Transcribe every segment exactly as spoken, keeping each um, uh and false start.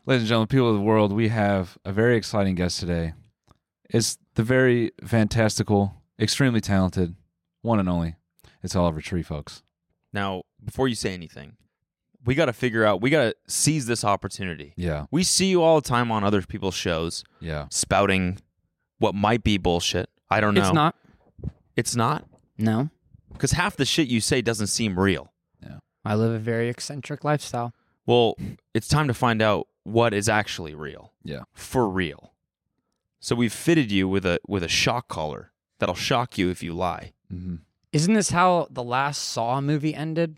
Ladies and gentlemen, people of the world, we have a very exciting guest today. It's the very fantastical, extremely talented, one and only. It's Oliver Tree, folks. Now, before you say anything, we got to figure out, we got to seize this opportunity. Yeah. We see you all the time on other people's shows Yeah. spouting what might be bullshit. I don't know. It's not. It's not? No. Because half the shit you say doesn't seem real. Yeah. I live a very eccentric lifestyle. Well, it's time to find out what is actually real. Yeah. For real. So we've fitted you with a with a shock collar that'll shock you if you lie. Mm-hmm. Isn't this how the last Saw movie ended?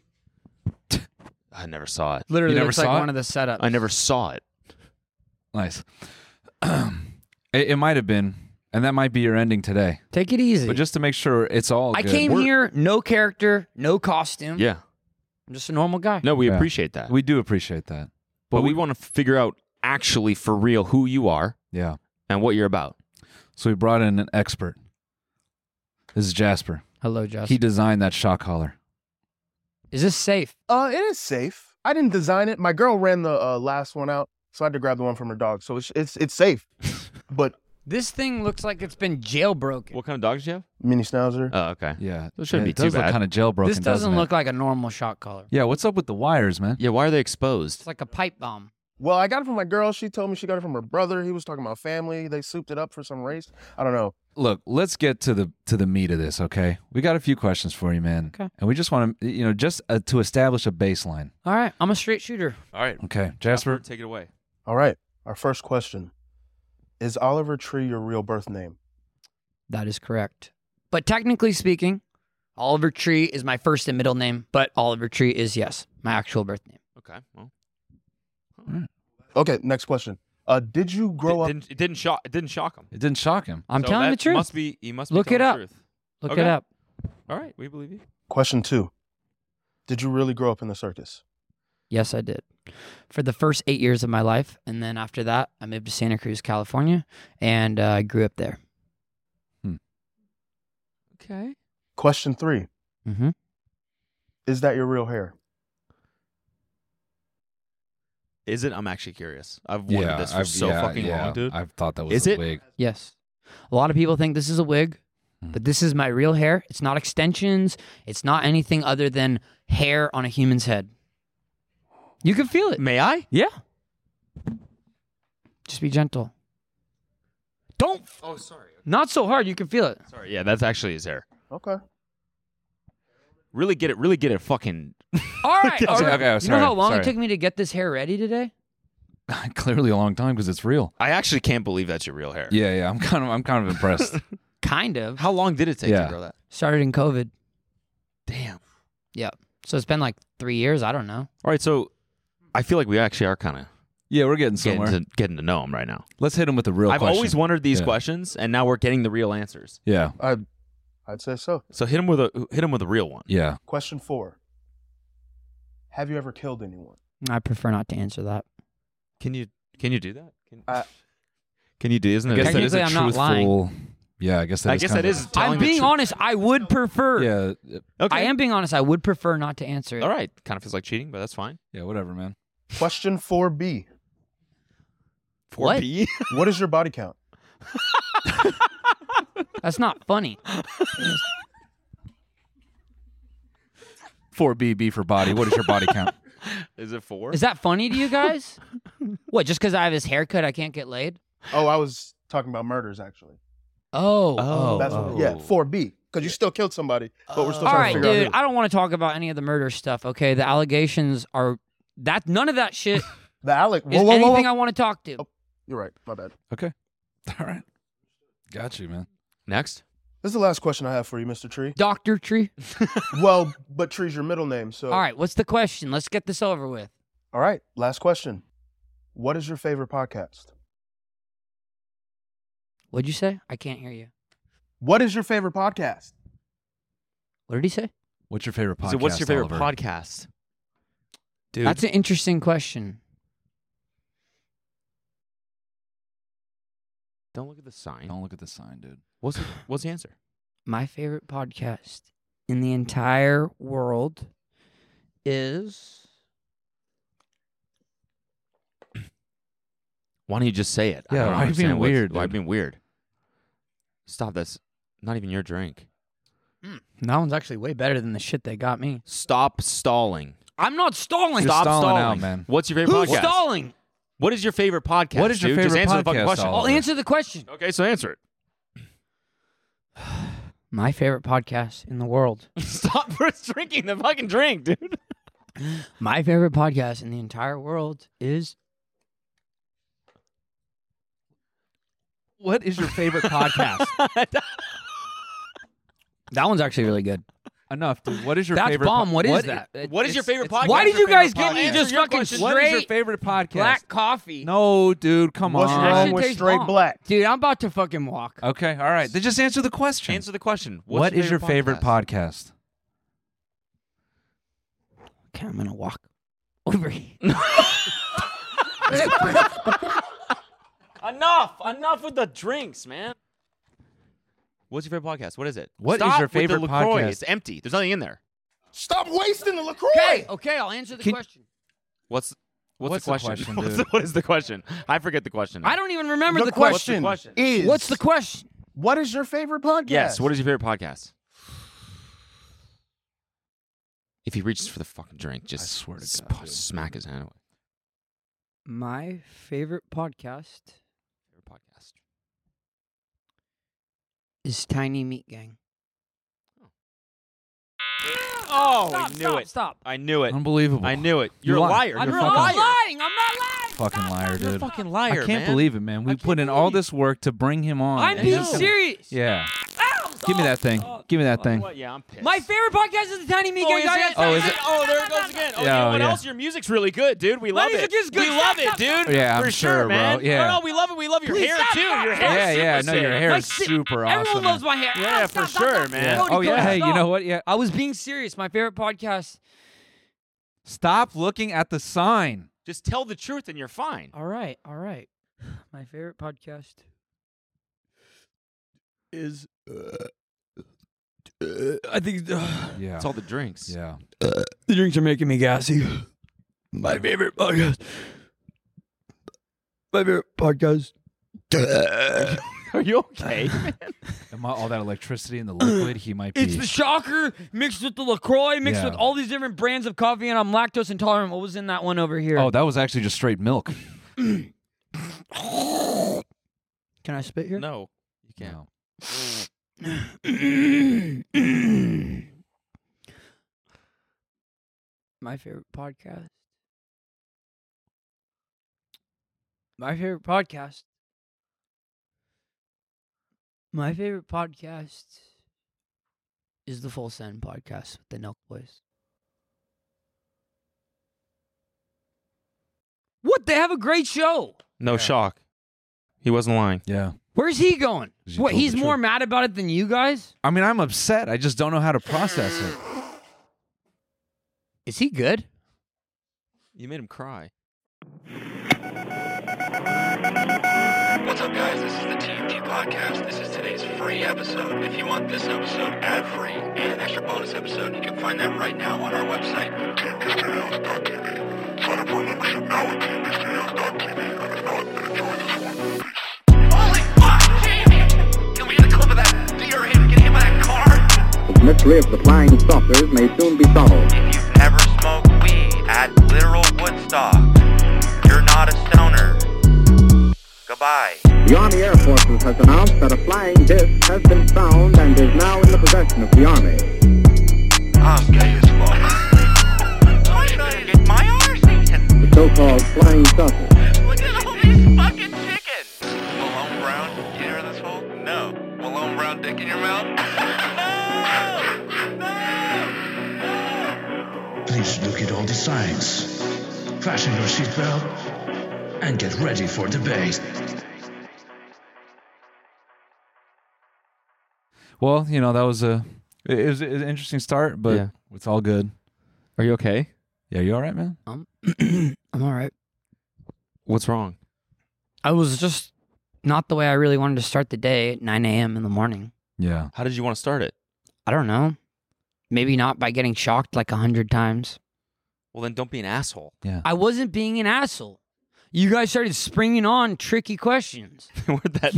I never saw it. Literally, You never it's like saw it? one of the setups. I never saw it. Nice. it, it might have been, and that might be your ending today. Take it easy. But just to make sure it's all I good. came We're- here, no character, no costume. Yeah. I'm just a normal guy. No, we Yeah. appreciate that. We do appreciate that. but we want to figure out actually for real who you are Yeah. and what you're about. So we brought in an expert. This is Jasper. Hello, Justin. He designed that shock collar. Is this safe? Uh, it is safe. I didn't design it. My girl ran the uh, last one out, so I had to grab the one from her dog. So it's it's it's safe. But This thing looks like it's been jailbroken. What kind of dogs do you have? mini schnauzer. Oh, okay. Yeah. So it shouldn't Yeah, be it does too look bad. kind of jailbroken, This doesn't doesn't it? look like a normal shock collar. Yeah, what's up with the wires, man? Yeah, why are they exposed? It's like a pipe bomb. Well, I got it from my girl. She told me she got it from her brother. He was talking about family. They souped it up for some race. I don't know. Look, let's get to the to the meat of this, okay? We got a few questions for you, man. Okay. And we just want to, you know, just uh, to establish a baseline. All right, I'm a straight shooter. All right. Okay, Jasper. Take it away. All right. Our first question: is Oliver Tree your real birth name? That is correct. But technically speaking, Oliver Tree is my first and middle name, but Oliver Tree is, yes, my actual birth name. Okay. Well, Okay. Next question. Uh, did you grow it up? didn't, it didn't shock. It didn't shock him. It didn't shock him. I'm So telling that the truth. Must be. He must be Look it telling up. the truth. Look Okay. it up. All right, we believe you. Question two: did you really grow up in the circus? Yes, I did. For the first eight years of my life. And then after that, I moved to Santa Cruz, California, and uh, I grew up there. Okay. Question three: Mm-hmm. is that your real hair? Is it? I'm actually curious. I've wanted this for I've- so yeah, fucking yeah, long, dude. I've thought that was Is a it? wig. Yes. A lot of people think this is a wig, Hmm. but this is my real hair. It's not extensions. It's not anything other than hair on a human's head. You can feel it. May I? Yeah. Just be gentle. Don't. Oh, sorry. Not so hard. You can feel it. Sorry. Yeah, that's actually his hair. Okay. Really get it. Really get it. Fucking. All right. All Okay, right. okay, you sorry, know how long sorry. it took me to get this hair ready today? Clearly a long time because it's real. I actually can't believe that's your real hair. Yeah, yeah. I'm kind of I'm kind of impressed. Kind of. How long did it take Yeah. to grow that? Started in COVID. Damn. Yeah. So it's been like three years. I don't know. All right. So, I feel like we actually are kind of Yeah, we're getting getting somewhere. to getting to know him right now. Let's hit him with the real I've question. always wondered these Yeah. questions, and now we're getting the real answers. Yeah, I, I'd say so. So hit him with a hit him with a real one. yeah. Question four: have you ever killed anyone? I prefer not to answer that. Can you can you do that? Can, Uh, can you do? Isn't I it? guess that is a Technically, I'm not truthful. Yeah, I guess that I is guess kind that of is. a- telling I'm the being truth. honest. I would prefer. Yeah, Okay. I am being honest. I would prefer not to answer it. All right. Kind of feels like cheating, but that's fine. yeah. Whatever, man. Question four B: four What? B. what is your body count? That's not funny. Four B B for body. What is your body count? Is it four? Is that funny to you guys? What? Just because I have this haircut, I can't get laid? Oh, I was talking about murders actually. Oh. Oh, That's oh. what, yeah, four B because you still killed somebody, but we're still All trying right, to figure dude. out who. I don't want to talk about any of the murder stuff. Okay, the allegations are that none of that shit The Alec. is Whoa, whoa, whoa, anything whoa. I want to talk to. Oh. You're right. My bad. Okay. All right. Got you, man. Next. This is the last question I have for you, Mister Tree. Doctor Tree. Well, but Tree's your middle name, so. All right, what's the question? Let's get this over with. All right. Last question. What is your favorite podcast? What'd you say? I can't hear you. What is your favorite podcast? What did he say? What's your favorite podcast? So what's your favorite Oliver? podcast? Dude. That's an interesting question. Don't look at the sign. Don't look at the sign, dude. What's the, what's the answer? My favorite podcast in the entire world is Why don't you just say it? I Yeah, don't why are you being understand what's- weird, Why are you dude? being weird? Stop. That's not even your drink. That one's actually way better than the shit they got me. Stop stalling. I'm not stalling. You're Stop stalling stalling. out, man. What's your favorite Who's podcast? stalling? What is your favorite podcast? What is your dude? favorite Just answer the fucking podcast, question. Oliver? I'll answer the question. Okay, so answer it. My favorite podcast in the world. Stop drinking the fucking drink, dude. My favorite podcast in the entire world is What is your favorite podcast? that one's actually really good. Enough, dude. What is your That's favorite? bomb. What is what that? What is your It's- favorite it's- podcast? Why did What's you your guys favorite give me podcast? just Your fucking question. straight What is your favorite podcast? black coffee? No, dude. Come What's on. That wrong shit with tastes straight bomb. black? Dude, I'm about to fucking walk. Okay, all right. Then just answer the question. Answer the question. What's What is your favorite podcast? podcast? Okay, I'm gonna walk over here. Enough! Enough with the drinks, man. What's your favorite podcast? What is it? What is Stop your with the favorite LaCroix. podcast? It's empty. There's nothing in there. Stop wasting the LaCroix. Okay, okay, I'll answer the Can- question. What's what's, What's the the question? question, What's dude? the- what is the question? I forget the question. I don't even remember The, the, question, question? is, What's the question? what is your favorite podcast? Yes. What is your favorite podcast? If he reaches for the fucking drink, just I swear to s- God, dude. smack his hand away. My favorite podcast Favorite podcast. is Tiny Meat Gang. Oh, stop, I knew stop, it. Stop. I knew it. Unbelievable. I knew it. You're You a lie. liar. I'm You're a not fucking- lying. I'm not lying. Fucking Stop, liar, stop. dude. You're a fucking liar, I can't man. believe it, man. We I put can't in all believe this work to bring him on. I'm and being he's- serious. Yeah. Ow, Give me stop, that thing. stop. Give me that thing. What? Yeah, I'm pissed. My favorite podcast is the Tiny Meat Oh, Gang. is guys. it? Oh, is it? Oh, there it goes again. Oh, you Yeah, know what yeah. else? Your music's really good, dude. We My love music it. is good. We Stop, love it, stop, dude. stop. Yeah, I'm For sure, bro. man. Yeah. No, no, we love it. We love your Please hair stop, too. stop, Your stop. hair. Yeah, yeah. No, your hair My is si- super awesome. Everyone loves my hair. Yeah, Ow, for stop, stop, sure, stop. man. Yeah. Cody, Oh yeah. Cody, Hey, you stop. know what? Yeah. I was being serious. My favorite podcast. Stop looking at the sign. Just tell the truth and you're fine. All right, all right. My favorite podcast is. Uh, uh, I think uh, Yeah. It's all the drinks. Yeah. the drinks are making me gassy. My favorite podcast. My favorite podcast. Are you okay? Am I- all that electricity in the liquid, he might be. It's the Shocker mixed with the LaCroix, mixed Yeah. with all these different brands of coffee, and I'm lactose intolerant. What was in that one over here? Oh, that was actually just straight milk. Can I spit here? No, you can't. No. My favorite podcast. My favorite podcast. My favorite podcast is the Full Send podcast with the Nelk Boys. What? They have a great show. No Yeah. shock. He wasn't lying. Yeah. Where's he going? 'Cause you What? told He's the more truth. mad about it than you guys? I mean, I'm upset. I just don't know how to process it. Is he good? You made him cry. What's up, guys? This is the T M T Podcast. This is today's free episode. If you want this episode ad-free and an extra bonus episode, you can find that right now on our website, T M T Studios dot T V. Sign up for a membership now at T M T Studios dot T V. And if not, then enjoy this one. Holy fuck, Jamie! Can we get a clip of that deer him getting hit by that car? The mystery of the flying saucers may soon be solved. If you've ever smoked weed at literal Woodstock, you're not a stoner. Goodbye. The Army Air Forces has announced that a flying disc has been found and is now in the possession of the Army. I'm gay as fuck. I'm trying to get my arse eaten. The so-called flying saucer. Look at all these fucking chickens. Malone Brown, you hear this hole? No. Malone Brown dick in your mouth? No! No! Please look at all the signs. Fasten your seatbelt and get ready for debate. Well, you know, that was a it was an interesting start, but Yeah. it's all good. Are you okay? Yeah, you all right, man? I'm, I'm all right. What's wrong? I was just not the way I really wanted to start the day at nine a.m. in the morning. Yeah. How did you want to start it? I don't know. Maybe not by getting shocked like a hundred times. Well, then don't be an asshole. Yeah. I wasn't being an asshole. You guys started springing on tricky questions. We're that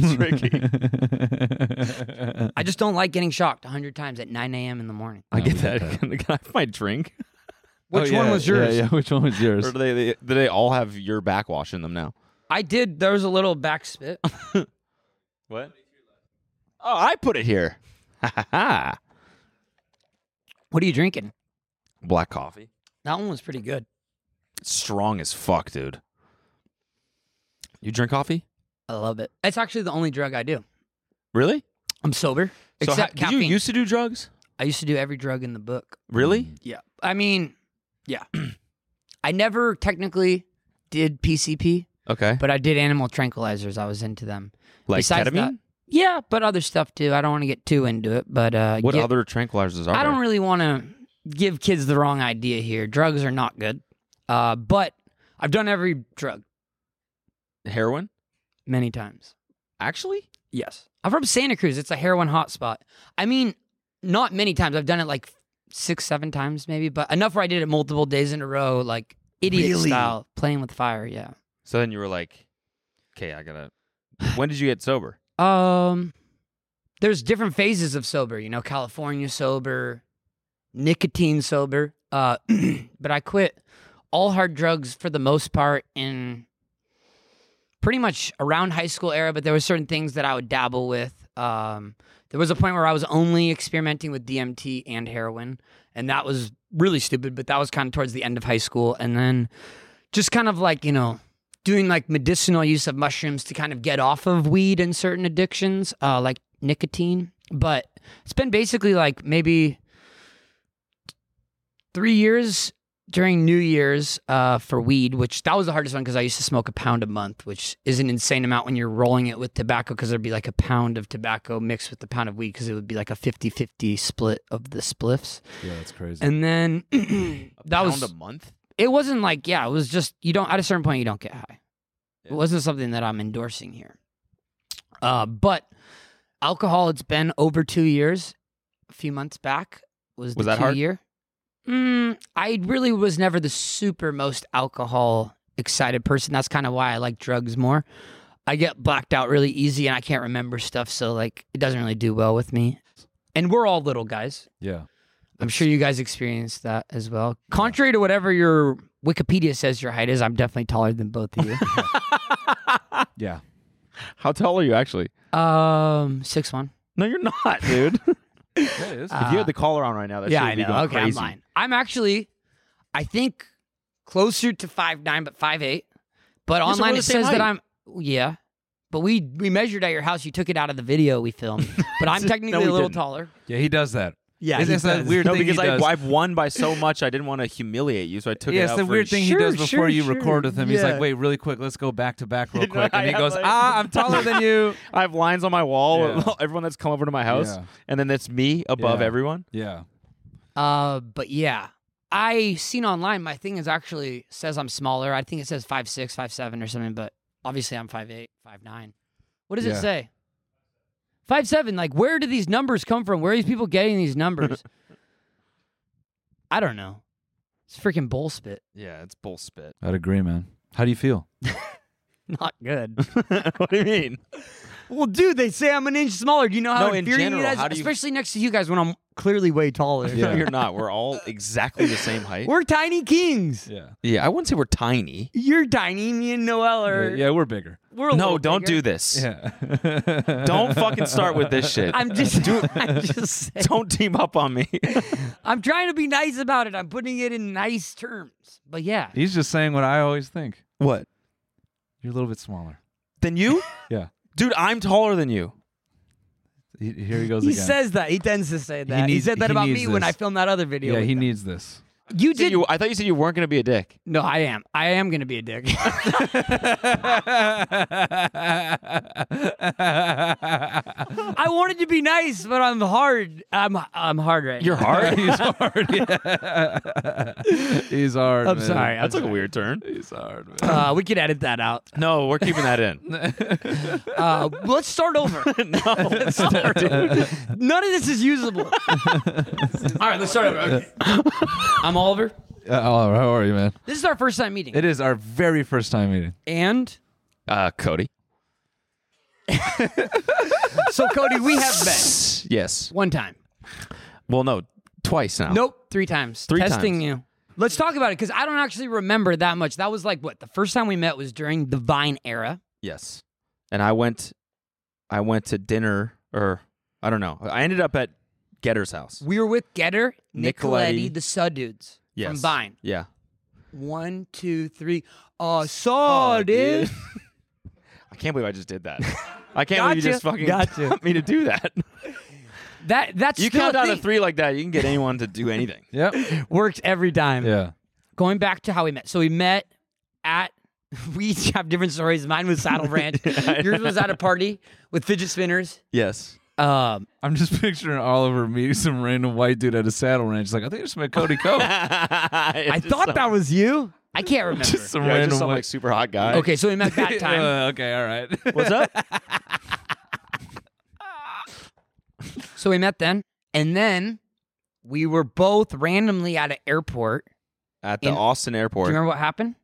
tricky. I just don't like getting shocked a hundred times at nine a.m. in the morning. I No, get we that. get that. Can, can I have my drink? Which Oh, one yeah, was yours? Yeah, yeah, which one was yours? Or do they, they do they all have your backwash in them now? I did. There was a little back spit. What? Oh, I put it here. Ha ha ha. What are you drinking? Black coffee. That one was pretty good. It's strong as fuck, dude. You drink coffee? I love it. It's actually the only drug I do. Really? I'm sober. So except how, did caffeine. you used to do drugs? I used to do every drug in the book. Really? Yeah. I mean, yeah. I never technically did P C P, Okay. but I did animal tranquilizers. I was into them. Like Besides ketamine? that- Yeah, but other stuff too. I don't want to get too into it, but uh, What get- other tranquilizers are I don't there? really want to give kids the wrong idea here. Drugs are not good, uh, but I've done every drug Heroin? many times. Actually? Yes, I'm from Santa Cruz. It's a heroin hotspot. I mean, not many times. I've done it like six, seven times maybe, but enough where I did it multiple days in a row, like idiot Really? style, playing with fire. Yeah. So then you were like, okay, I gotta. When did you get sober? Um, there's different phases of sober. You know, California sober, nicotine sober. Uh, but I quit all hard drugs for the most part in pretty much around high school era. But there were certain things that I would dabble with. Um, there was a point where I was only experimenting with D M T and heroin, and that was really stupid. But that was kind of towards the end of high school, and then just kind of like you know. doing like medicinal use of mushrooms to kind of get off of weed and certain addictions, uh, like nicotine. But it's been basically like maybe three years during New Year's uh, for weed, which that was the hardest one because I used to smoke a pound a month, which is an insane amount when you're rolling it with tobacco because there'd be like a pound of tobacco mixed with the pound of weed because it would be like a fifty-fifty split of the spliffs. Yeah, that's crazy. And then that Pound was... a month? It wasn't like, yeah, it was just, you don't, at a certain point, you don't get high. It wasn't something that I'm endorsing here. Uh, but alcohol, it's been over two years. A few months back was the Was that two hard? year. Mm, I really was never the super most alcohol excited person. That's kind of why I like drugs more. I get blacked out really easy and I can't remember stuff. So like, it doesn't really do well with me. And we're all little guys. yeah. I'm sure you guys experienced that as well. Contrary to whatever your Wikipedia says your height is, I'm definitely taller than both of you. Yeah. How tall are you actually? um, six one. No, you're not, dude. Yeah, it is. if you had the collar on right now, that Yeah, shit I would be know. going Okay, crazy. I'm lying. I'm actually, I think, closer to five nine, but five eight. But Yeah, so online we're it the same says that height. I'm, yeah. But we we measured at your house. You took it out of the video we filmed. But I'm technically we a little didn't. taller. Yeah, he does that. Yeah, It's, he it's that does. weird No, thing because he I, does. I've won by so much, I didn't want to humiliate you, so I took Yeah, it it's out the for weird thing he does Sure, before sure, you sure. record with him. He's Yeah. like, wait, really quick, let's go back to back real You know, quick. And I he have, goes, like- ah, I'm taller than you. I have lines on my wall Yeah. with everyone that's come over to my house, Yeah. and then it's me above Yeah. everyone. Yeah. Uh, but yeah, I seen online. My thing is actually says I'm smaller. I think it says five six, five seven, or something. But obviously I'm five eight, five nine. What does Yeah. it say? Five seven. Like, where do these numbers come from? Where are these people getting these numbers? I don't know. It's freaking bullspit. Yeah, it's bull spit. I'd agree, man. How do you feel? Not good. What do you mean? Well, dude, they say I'm an inch smaller. Do you know how No, in infuriating general, it is? how do you- Especially next to you guys when I'm clearly way taller. Yeah. No, you're not. We're all exactly the same height. We're tiny kings. Yeah. yeah, I wouldn't say we're tiny. You're tiny. Me and Noel Yeah, are. yeah, we're bigger. We're a No, little don't bigger. do this. Yeah. Don't fucking start with this shit. I'm just, I'm just saying. Don't team up on me. I'm trying to be nice about it. I'm putting it in nice terms. But yeah, He's just saying what I always think. What? You're a little bit smaller. Than you? Yeah. Dude, I'm taller than you. He, here he goes he again. says that. He tends to say that. He, needs- said that he about needs me when this. I filmed that other video. Yeah, with he them. needs this. You You said did. you- I thought you said you weren't going to be a dick. No, I am. I am going to be a dick. I wanted to be nice, but I'm hard. I'm I'm hard right You're now. hard? He's hard. Yeah. He's hard. I'm man. sorry. I'm That took a sorry. weard turn. He's hard, man. Uh, we could edit that out. No, we're keeping that in. Uh, let's start over. No. None of this is usable. All right, let's start over. Okay. I'm Oliver. Uh, oh, how are you, man? This is our first time meeting. It is our very first time meeting. And Uh, Cody. so, Cody, we have met Yes. one time. Well, no, twice now. Nope, three times. Three Testing times. you. Let's talk about it because I don't actually remember that much. That was like what the first time we met was during the Vine era. Yes. And I went, I went to dinner, or I don't know. I ended up at Getter's house. We were with Getter, Nicoletti, Nicoletti. the Sud Dudes Yes. from Vine. Yeah. One, two, three. Uh, saw dude. I can't believe I just did that. I can't believe you Gotcha. just fucking Gotcha. got me to do that. That that's You still count a down to thing. three like that, you can get anyone to do anything. Yep. Works every time. Yeah. Going back to how we met. So we met at. We each have different stories. Mine was Saddle Ranch. Yours was at a party with fidget spinners. Yes. Um, I'm just picturing Oliver meeting some random white dude at a saddle ranch. He's like, I think I just met Cody Coe. I thought that was you. I can't remember. Just some Yeah, random just some white. like super hot guy. Okay, so we met that time. Uh, okay, all right. What's up? So we met then, and then we were both randomly at an airport. At the In- Austin Do airport. you remember what happened?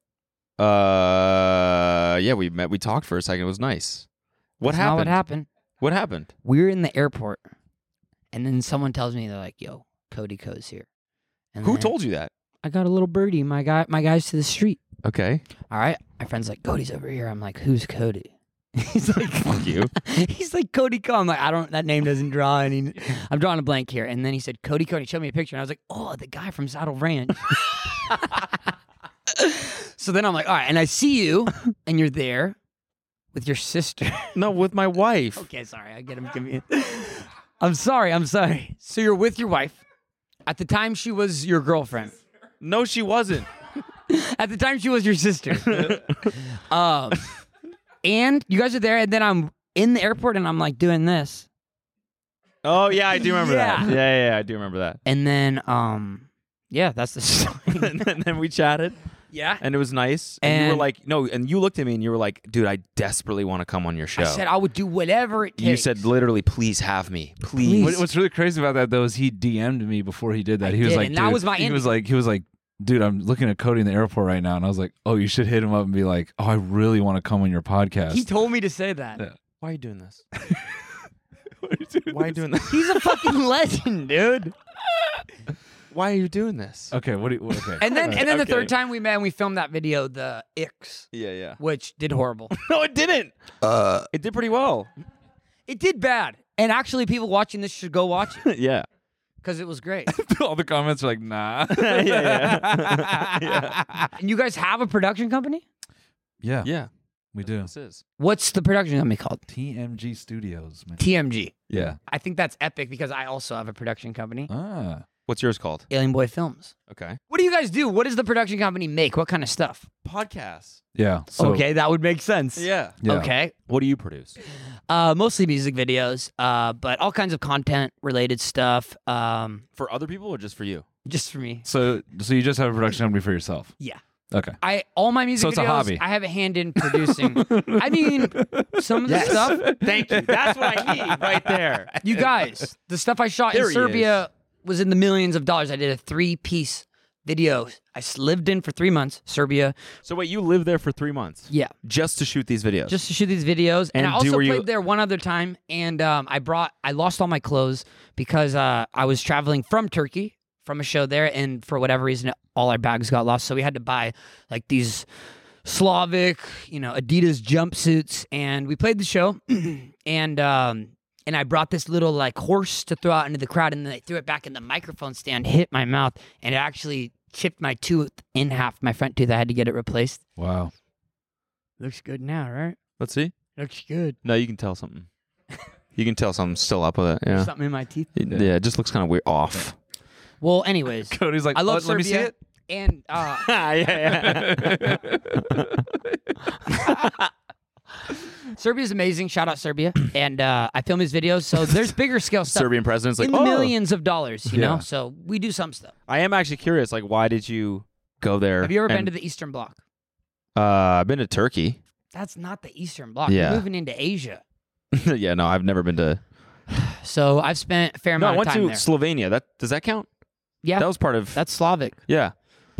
Uh, yeah, we met. We talked for a second. It was nice. What That's not happened? what happened? What happened? We were in the airport, and then someone tells me they're like, "Yo, Cody Coe's here." And Who then told you that? I got a little birdie. My guy, my guy's to the street. Okay. All right, my friend's like, "Cody's over here." I'm like, "Who's Cody?" He's like, Fuck you. He's like, "Cody Coe." I'm like, "I don't. That name doesn't draw any." I'm drawing a blank here. And then he said, "Cody Coe." He showed me a picture, and I was like, "Oh, the guy from Saddle Ranch." So then I'm like, "All right," and I see you, and you're there with your sister. No, with my wife. Okay, sorry, I get him confused. I'm sorry, I'm sorry. So you're with your wife. At the time, she was your girlfriend. No, she wasn't. At the time, she was your sister. um, and you guys are there, and then I'm in the airport, and I'm like doing this, Oh yeah, I do remember Yeah. that. Yeah, yeah, yeah, I do remember that. and then um, yeah, that's the story. and then- then we chatted, Yeah. and it was nice. And, you And- were like, no, and you looked at me and you were like, dude, I desperately want to come on your show. I said I would do whatever it takes. you said literally, please have me, please. What, what's really crazy about that though is he D M'd me before he did that. I he was did, like, and that dude- was my he ending. was like, he was like, dude, I'm looking at Cody in the airport right now, and I was like, oh, you should hit him up and be like, oh, I really want to come on your podcast. He told me to say that. Yeah. Why are you doing this? Why are you doing Why are you this? doing this? He's a fucking legend, dude. Why are you doing this? Okay, what do you? Okay. And then, and then the Okay. third time we met, and we filmed that video, the Ix, Yeah, yeah. which did horrible. No, it didn't. Uh, it did pretty well. It did bad, and actually, people watching this should go watch it yeah. because it was great. All the comments are like, nah. yeah, yeah. yeah. And you guys have a production company? Yeah, Yeah. we do. This is. What's the production company called? T M G Studios, man. T M G. Yeah. I think that's epic because I also have a production company, Ah. What's yours called? Alien Boy Films. Okay. What do you guys do? What does the production company make? What kind of stuff? Podcasts. Yeah. So, okay, that would make sense. Yeah. Yeah. Okay. What do you produce? Uh, mostly music videos, uh, but all kinds of content related stuff. Um, For other people or just for you? just for me. So, so you just have a production company for yourself? Yeah. Okay. I all my music So it's a videos, hobby. I have a hand in producing. I mean, some of the stuff. Thank you. That's what I need right there. You guys, the stuff I shot There in he Serbia was in the millions of dollars. I did a three-piece video. I s- lived in for three months, Serbia. So wait, you lived there for three months Yeah, just to shoot these videos? just to shoot these videos. And, And I do- also were played you- there one other time, and um, I brought, I lost all my clothes because uh, I was traveling from Turkey from a show there, and for whatever reason, all our bags got lost. So we had to buy like these Slavic, you know, Adidas jumpsuits, and we played the show, and um, and I brought this little like horse to throw out into the crowd, and then I threw it back in the microphone stand, hit my mouth, and it actually chipped my tooth in half, my front tooth. I had to get it replaced. Wow. Looks good now, right? Let's see. Looks good. No, you can tell something. You can tell something's still up with it. Yeah. Something in my teeth. It- yeah. It just looks kind of weird off. Well, anyways, Cody's like, I love "Let- let me Serbia, see it. and uh, yeah, yeah. Serbia's amazing. Shout out Serbia, and uh, I film his videos. So there's bigger scale stuff Serbian president's like, in the oh. millions of dollars, you Yeah. know. So we do some stuff. I am actually curious. Like, why did you go there? Have you ever been and- to the Eastern Bloc? Uh, I've been to Turkey. That's not the Eastern Bloc. Yeah. You're moving into Asia. yeah, no, I've never been to. So I've spent a fair No, I amount went of time to there. Slovenia. That does that count? yeah, That was part of. that's Slavic. yeah.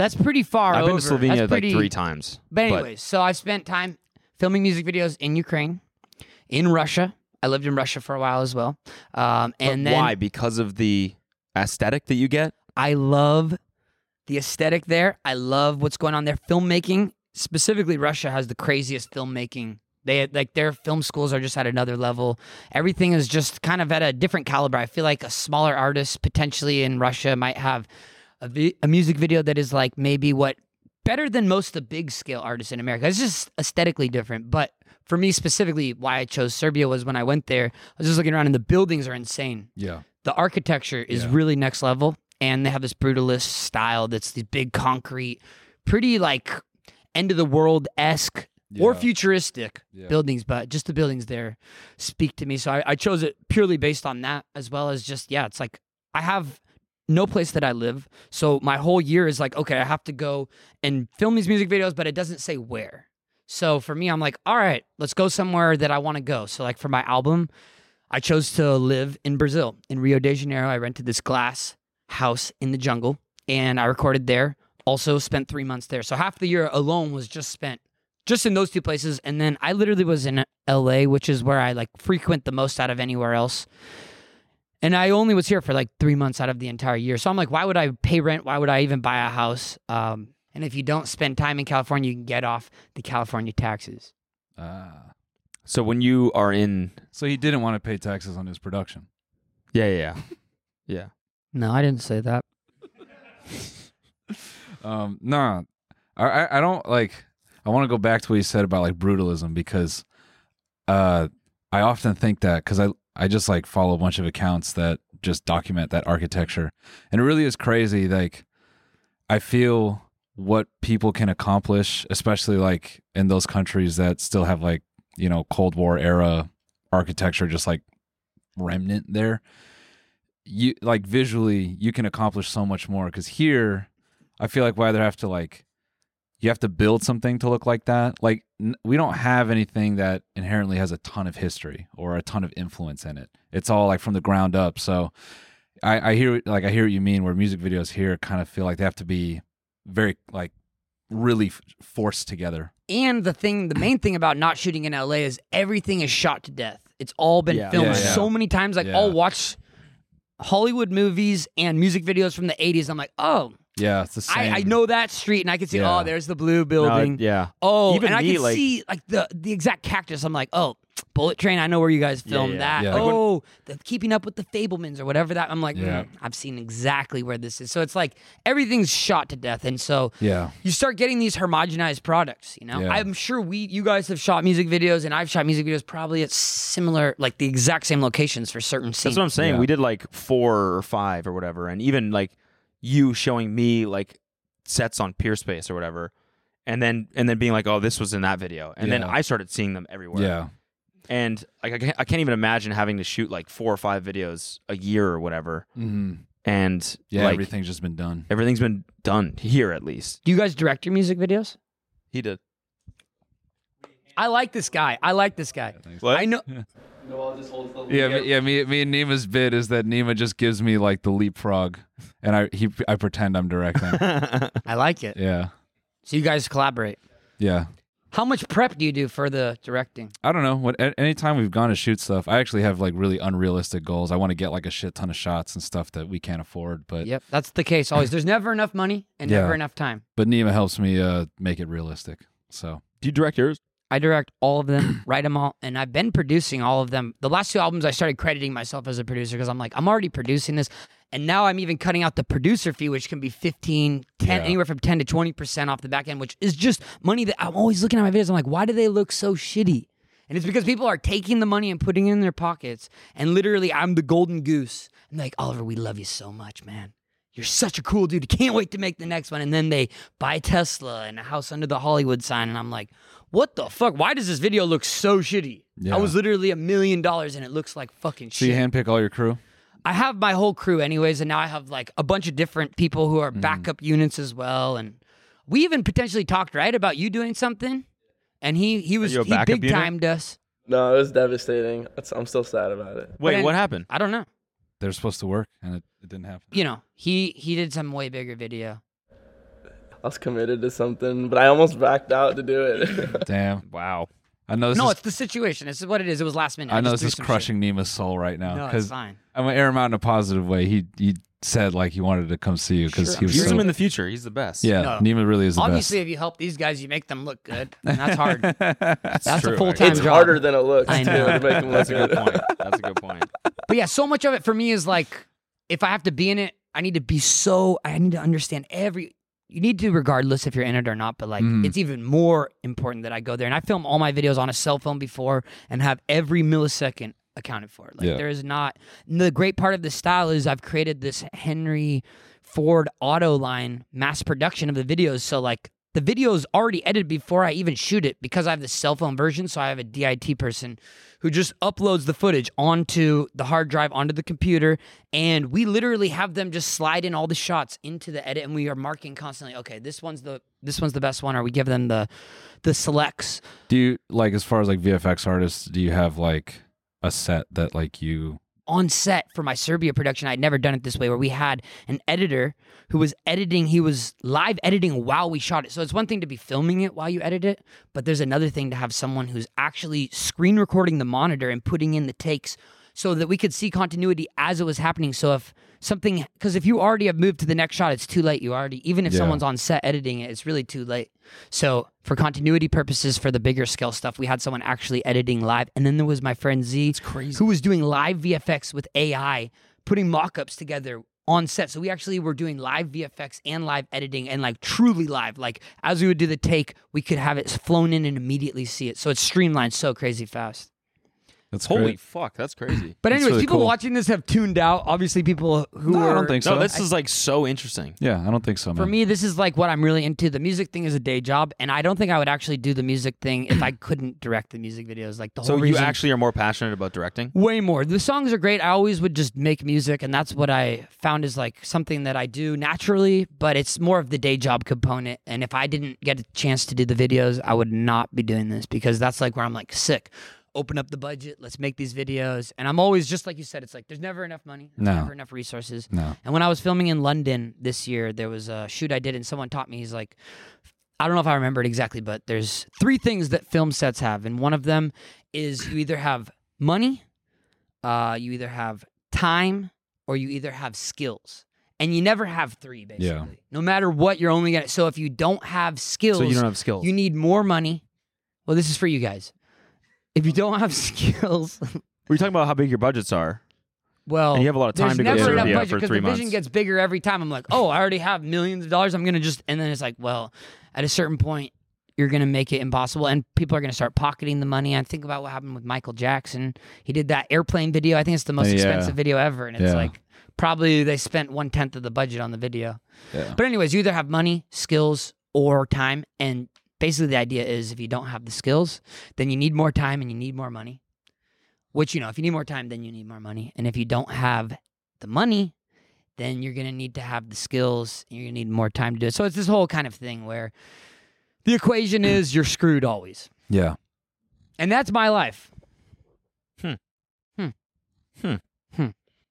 That's pretty far I've over. been to Slovenia That's pretty, like three times. But anyways, so I've spent time filming music videos in Ukraine, in Russia. I lived in Russia for a while as well. Um, and But then why? Because of the aesthetic that you get? I love the aesthetic there. I love what's going on there. Filmmaking, specifically Russia, has the craziest filmmaking. They like their film schools are just at another level. Everything is just kind of at a different caliber. I feel like a smaller artist potentially in Russia might have a, vi- a music video that is like maybe what better than most of the big scale artists in America. It's just aesthetically different. But for me specifically, why I chose Serbia was when I went there, I was just looking around and the buildings are insane. Yeah. The architecture is Yeah. really next level, and they have this brutalist style that's the big concrete, pretty like end of the world esque or Yeah. futuristic Yeah. buildings, but just the buildings there speak to me. So I, I chose it purely based on that, as well as just yeah, it's like I have no place that I live, so my whole year is like okay, I have to go and film these music videos, but it doesn't say where. So for me, I'm like, all right, let's go somewhere that I want to go. So like for my album, I chose to live in Brazil, in Rio de Janeiro. I rented this glass house in the jungle, and I recorded there. Also spent three months there. So half the year alone was just spent just in those two places. And then I literally was in L A, which is where I like frequent the most out of anywhere else. And I only was here for like three months out of the entire year. So I'm like, why would I pay rent? Why would I even buy a house? Um, and if you don't spend time in California, you can get off the California taxes. Ah. So when you are in... So he didn't want to pay taxes on his production. Yeah, yeah, yeah. Yeah. No, I didn't say that. Um, nah, I, I, I don't like. I want to go back to what you said about like brutalism because, uh, I often think that because I I just like follow a bunch of accounts that just document that architecture, and it really is crazy. Like, I feel what people can accomplish, especially like in those countries that still have like you know Cold War era architecture, just like remnant there. You like visually, you can accomplish so much more because here. I feel like we either have to like, you have to build something to look like that. Like n- we don't have anything that inherently has a ton of history or a ton of influence in it. It's all like from the ground up. So I, I hear like I hear what you mean. Where music videos here kind of feel like they have to be very like really f- forced together. And the thing, the main thing about not shooting in L A is everything is shot to death. It's all been Yeah. filmed Yeah, yeah. so many times. Like Yeah. I'll watch Hollywood movies and music videos from the eighties. I'm like, oh. Yeah, it's the same. I, I know that street, and I can see. Yeah. Oh, there's the blue building. No, yeah. Oh, Even and I me, can like- see like the the exact cactus. I'm like, oh, Bullet Train. I know where you guys Yeah, filmed yeah. that. Yeah. Like when- Oh, the Keeping Up with the Fablemans or whatever that. I'm like, Yeah. mm, I've seen exactly where this is. So it's like everything's shot to death, and so Yeah, you start getting these homogenized products. You know, Yeah. I'm sure we, you guys have shot music videos, and I've shot music videos probably at similar, like the exact same locations for certain scenes. That's what I'm saying. Yeah. We did like four or five or whatever. And even like you showing me like sets on Peerspace or whatever. And then and then being like, oh, this was in that video. And then Yeah. I started seeing them everywhere. yeah, And like I can't, I can't even imagine having to shoot like four or five videos a year or whatever. mm-hmm. And yeah. like, Everything's just been done. everything's been done here at least. Do you guys direct your music videos? He did. I like this guy. I like this guy. What? I know. Yeah, me, yeah. Me, me and Nima's bid is that Nima just gives me like the leapfrog, and I he I pretend I'm directing. I like it. Yeah, So you guys collaborate. yeah. How much prep do you do for the directing? I don't know. What a- anytime we've gone to shoot stuff, I actually have like really unrealistic goals. I want to get like a shit ton of shots and stuff that we can't afford. But Yep, that's the case always. There's never enough money and Yeah. never enough time. but Nima helps me uh make it realistic. So Do you direct yours? I direct all of them, write them all, and I've been producing all of them. The last two albums, I started crediting myself as a producer because I'm like, I'm already producing this. And now I'm even cutting out the producer fee, which can be fifteen, ten, Yeah. anywhere from ten to twenty percent off the back end, which is just money that I'm always looking at my videos. I'm like, why do they look so shitty? And it's because people are taking the money and putting it in their pockets. And literally, I'm the golden goose. And they're like, Oliver, we love you so much, man. You're such a cool dude. Can't wait to make the next one. And then they buy Tesla and a house under the Hollywood sign. And I'm like, what the fuck? Why does this video look so shitty? Yeah. I was literally a million dollars and it looks like fucking so you shit. handpick all your crew. I have my whole crew anyways, and now I have like a bunch of different people who are backup units as well. And we even potentially talked, right, about you doing something. And he he was you a he backup big unit? timed us. No, it was devastating. That's, I'm still sad about it. Wait, then- what happened? I don't know. They're supposed to work, and it, it didn't happen. You know, he he did some way bigger video. I was committed to something, but I almost backed out to do it. Damn. Wow. I know this no, is, it's the situation. This is what it is. It was last minute. I know just this threw is some crushing Nima's soul right now. shit. No, it's Because fine. I'm going to air him out in a positive way. He he said like he wanted to come see you because Sure, he was Use so, him in the future. He's the best. Yeah, No. Nima really is the Obviously, best. if you help these guys, you make them look good. And that's hard. That's true, a full time It's job. harder than it looks I too, know. to make them look That's a good good. point. That's a good point. But yeah, so much of it for me is like, if I have to be in it, I need to be so, I need to understand every, you need to regardless if you're in it or not, but like, Mhm. it's even more important that I go there. And I film all my videos on a cell phone before and have every millisecond accounted for. Like, Yeah. there is not, the great part of this style is I've created this Henry Ford auto line mass production of the videos. So like, the video is already edited before I even shoot it because I have the cell phone version. So I have a D I T person who just uploads the footage onto the hard drive, onto the computer. And we literally have them just slide in all the shots into the edit. And we are marking constantly, okay, this one's the this one's the best one. Or we give them the the selects. Do you like as far as like V F X artists? Do you have like a set that like you? On set for my Serbia production, I'd never done it this way, where we had an editor who was editing, he was live editing while we shot it. So it's one thing to be filming it while you edit it, but there's another thing to have someone who's actually screen recording the monitor and putting in the takes so that we could see continuity as it was happening. So if something, because if you already have moved to the next shot, it's too late. You already, even if Yeah. someone's on set editing it, it's really too late. So for continuity purposes, for the bigger scale stuff, we had someone actually editing live. And then there was my friend Z, who was doing live V F X with A I, putting mock-ups together on set. So we actually were doing live V F X and live editing, and like truly live. Like as we would do the take, we could have it flown in and immediately see it. So it's streamlined so crazy fast. That's Holy great. fuck, that's crazy. But That's anyways, really people cool. watching this have tuned out. Obviously, people who No, I are, don't think so. No, this is like so interesting. Yeah, I don't think so, man. For me, this is like what I'm really into. The music thing is a day job, and I don't think I would actually do the music thing if I couldn't direct the music videos. Like the So whole you reason, actually are more passionate about directing? way more. The songs are great. I always would just make music, and that's what I found is like something that I do naturally, but it's more of the day job component. And if I didn't get a chance to do the videos, I would not be doing this because that's like where I'm like sick. Open up the budget. Let's make these videos. And I'm always just like you said. It's like there's never enough money. There's No. never enough resources. No. And when I was filming in London this year, there was a shoot I did, and someone taught me. He's like, I don't know if I remember it exactly, but there's three things that film sets have, and one of them is you either have money, uh, you either have time, or you either have skills. And you never have three, basically. Yeah. No matter what, you're only gonna. So if you don't have skills, So you don't have skills. you need more money. Well, this is for you guys. If you don't have skills, We're talking about how big your budgets are. well, And you have a lot of time there's to go never to enough Serbia budget for because three the vision months. gets bigger every time. I'm like, oh, I already have millions of dollars. I'm gonna just, and then it's like, well, at a certain point, you're gonna make it impossible, and people are gonna start pocketing the money. I think about what happened with Michael Jackson. He did that airplane video. I think it's the most Yeah. expensive video ever, and it's Yeah. like probably they spent one tenth of the budget on the video. Yeah. But anyways, you either have money, skills, or time, and basically the idea is if you don't have the skills, then you need more time and you need more money. Which, you know, if you need more time, then you need more money. And if you don't have the money, then you're going to need to have the skills and you're going to need more time to do it. So it's this whole kind of thing where the equation is you're screwed always. Yeah. And that's my life. Hmm. Hmm. Hmm. Hmm.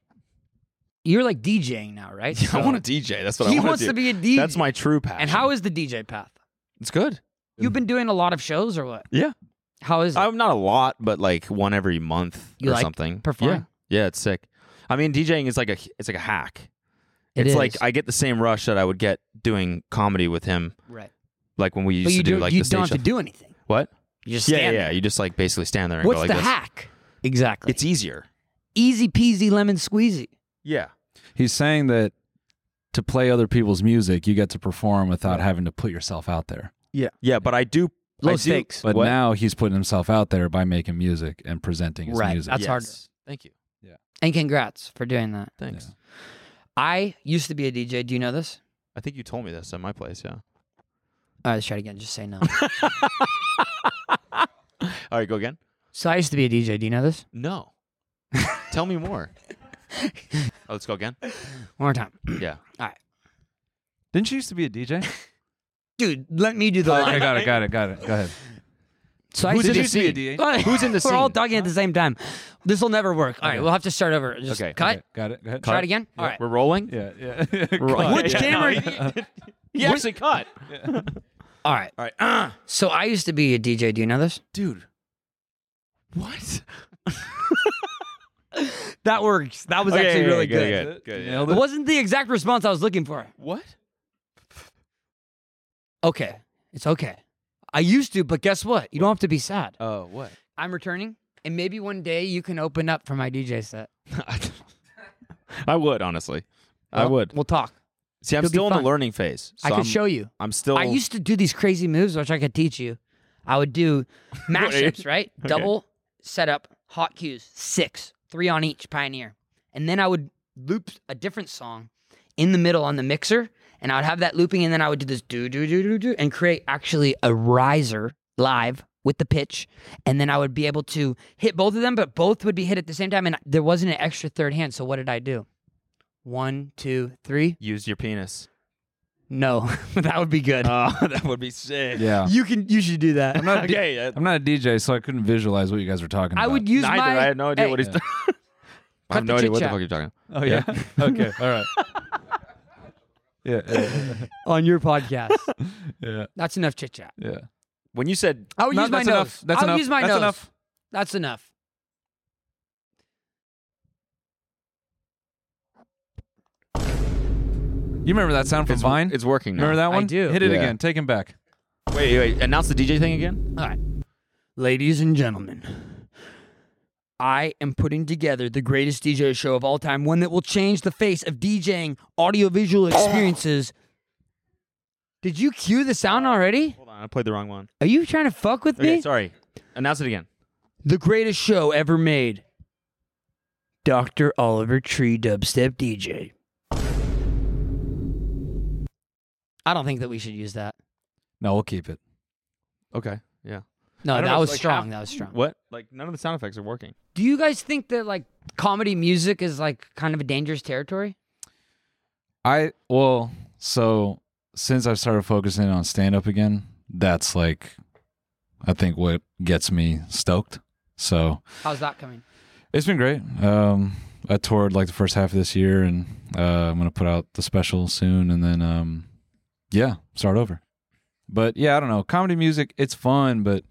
You're like DJing now, right? I So want to D J. That's what he I want wants to to do. be a D J. That's my true passion. And how is the D J path? It's good. You've been doing a lot of shows or what? Yeah. How is it? I'm not a lot, but like one every month You or like something. performing? Yeah. Yeah, it's sick. I mean, DJing is like a it's like a hack. It it's is. like I get the same rush that I would get doing comedy with him, right. like when we used But you, to do, do, like you the don't stage have to stuff. do anything. What? You just Yeah, stand yeah, there. yeah. You just like basically stand there and What's go like the this. hack? Exactly. It's easier. easy peasy lemon squeezy. Yeah. He's saying that to play other people's music, you get to perform without having to put yourself out there. Yeah, but I do Low I do- stakes. But What? now he's putting himself out there by making music and presenting his Right. music. That's hard. Yes. Thank you. And congrats for doing that. Thanks. Yeah. I used to be a D J. Do you know this? I think you told me this at my place, yeah. All right, let's try it again. Just say no. All right, go again. So I used to be a D J. Do you know this? No. Tell me more. Oh, let's go again. One more time. Yeah. Didn't you used to be a D J? Dude, let me do the Okay, line. got it, got it, got it. Go ahead. So I Who used to did you just see a D J? Who's in the We're all scene? talking at the same time. This will never work. All right, Okay. we'll have to start over. Just Okay, cut. Okay, got it. Go ahead. Try it again. All right. We're rolling? Yeah, yeah. Right. Which Yeah, camera? no, He actually cut. All right. All right. Uh, So I used to be a D J. Do you know this? dude. What? That works. That was Okay, actually yeah, really yeah, good. good, good, yeah. Nailed It it. wasn't the exact response I was looking for. What? Okay. It's okay. I used to, but guess what? You don't have to be sad. Oh, what? I'm returning, and maybe one day you can open up for my D J set. I would, honestly. I Well, would. We'll talk. See, I'm it'll be still in the fun. learning phase. So I can I'm, show you. I'm still. I used to do these crazy moves, which I could teach you. I would do mashups, right? Okay. Double setup, hot cues, six, three on each Pioneer. And then I would loop a different song in the middle on the mixer, and I would have that looping, and then I would do this do, do, do, do, do, and create actually a riser live with the pitch. And then I would be able to hit both of them, but both would be hit at the same time, and there wasn't an extra third hand. So what did I do? One, two, three. use your penis. No, that would be good. Oh, that would be sick. Yeah. You can. You should do that. I'm not. a D- Okay. uh, I'm not a D J, so I couldn't visualize what you guys were talking I about. would use Neither. my. I had no idea Hey, what he's. Yeah. talking. I have Cut no the idea what the chit-chat. fuck you're talking. Oh yeah. Okay. All right. Yeah. Yeah. on your podcast. Yeah. That's enough chit chat. Yeah. When you said I would No, use my that's nose. enough. That's I would enough. use my That's nose. enough. That's enough. You remember that sound from it's, Vine? it's working now. Remember that I one? do. Hit it Yeah. again. Take him back. Wait, wait. Announce the D J thing again. All right. Ladies and gentlemen, I am putting together the greatest D J show of all time, one that will change the face of DJing audiovisual experiences. Did you cue the sound already? Hold on, I played the wrong one. Are you trying to fuck with Okay, me? sorry. Announce it again. The greatest show ever made. Doctor Oliver Tree Dubstep D J. I don't think that we should use that. No, we'll keep it. Okay. Yeah. No, I don't that know, was like strong. half- That was strong. What? Like none of the sound effects are working. Do you guys think that like comedy music is like kind of a dangerous territory? I well, so since I've started focusing on stand up again, that's like I think what gets me stoked. So How's that coming? it's been great. Um I toured like the first half of this year, and uh, I'm gonna put out the special soon, and then um yeah, start over. But yeah, I don't know. Comedy music, it's fun, but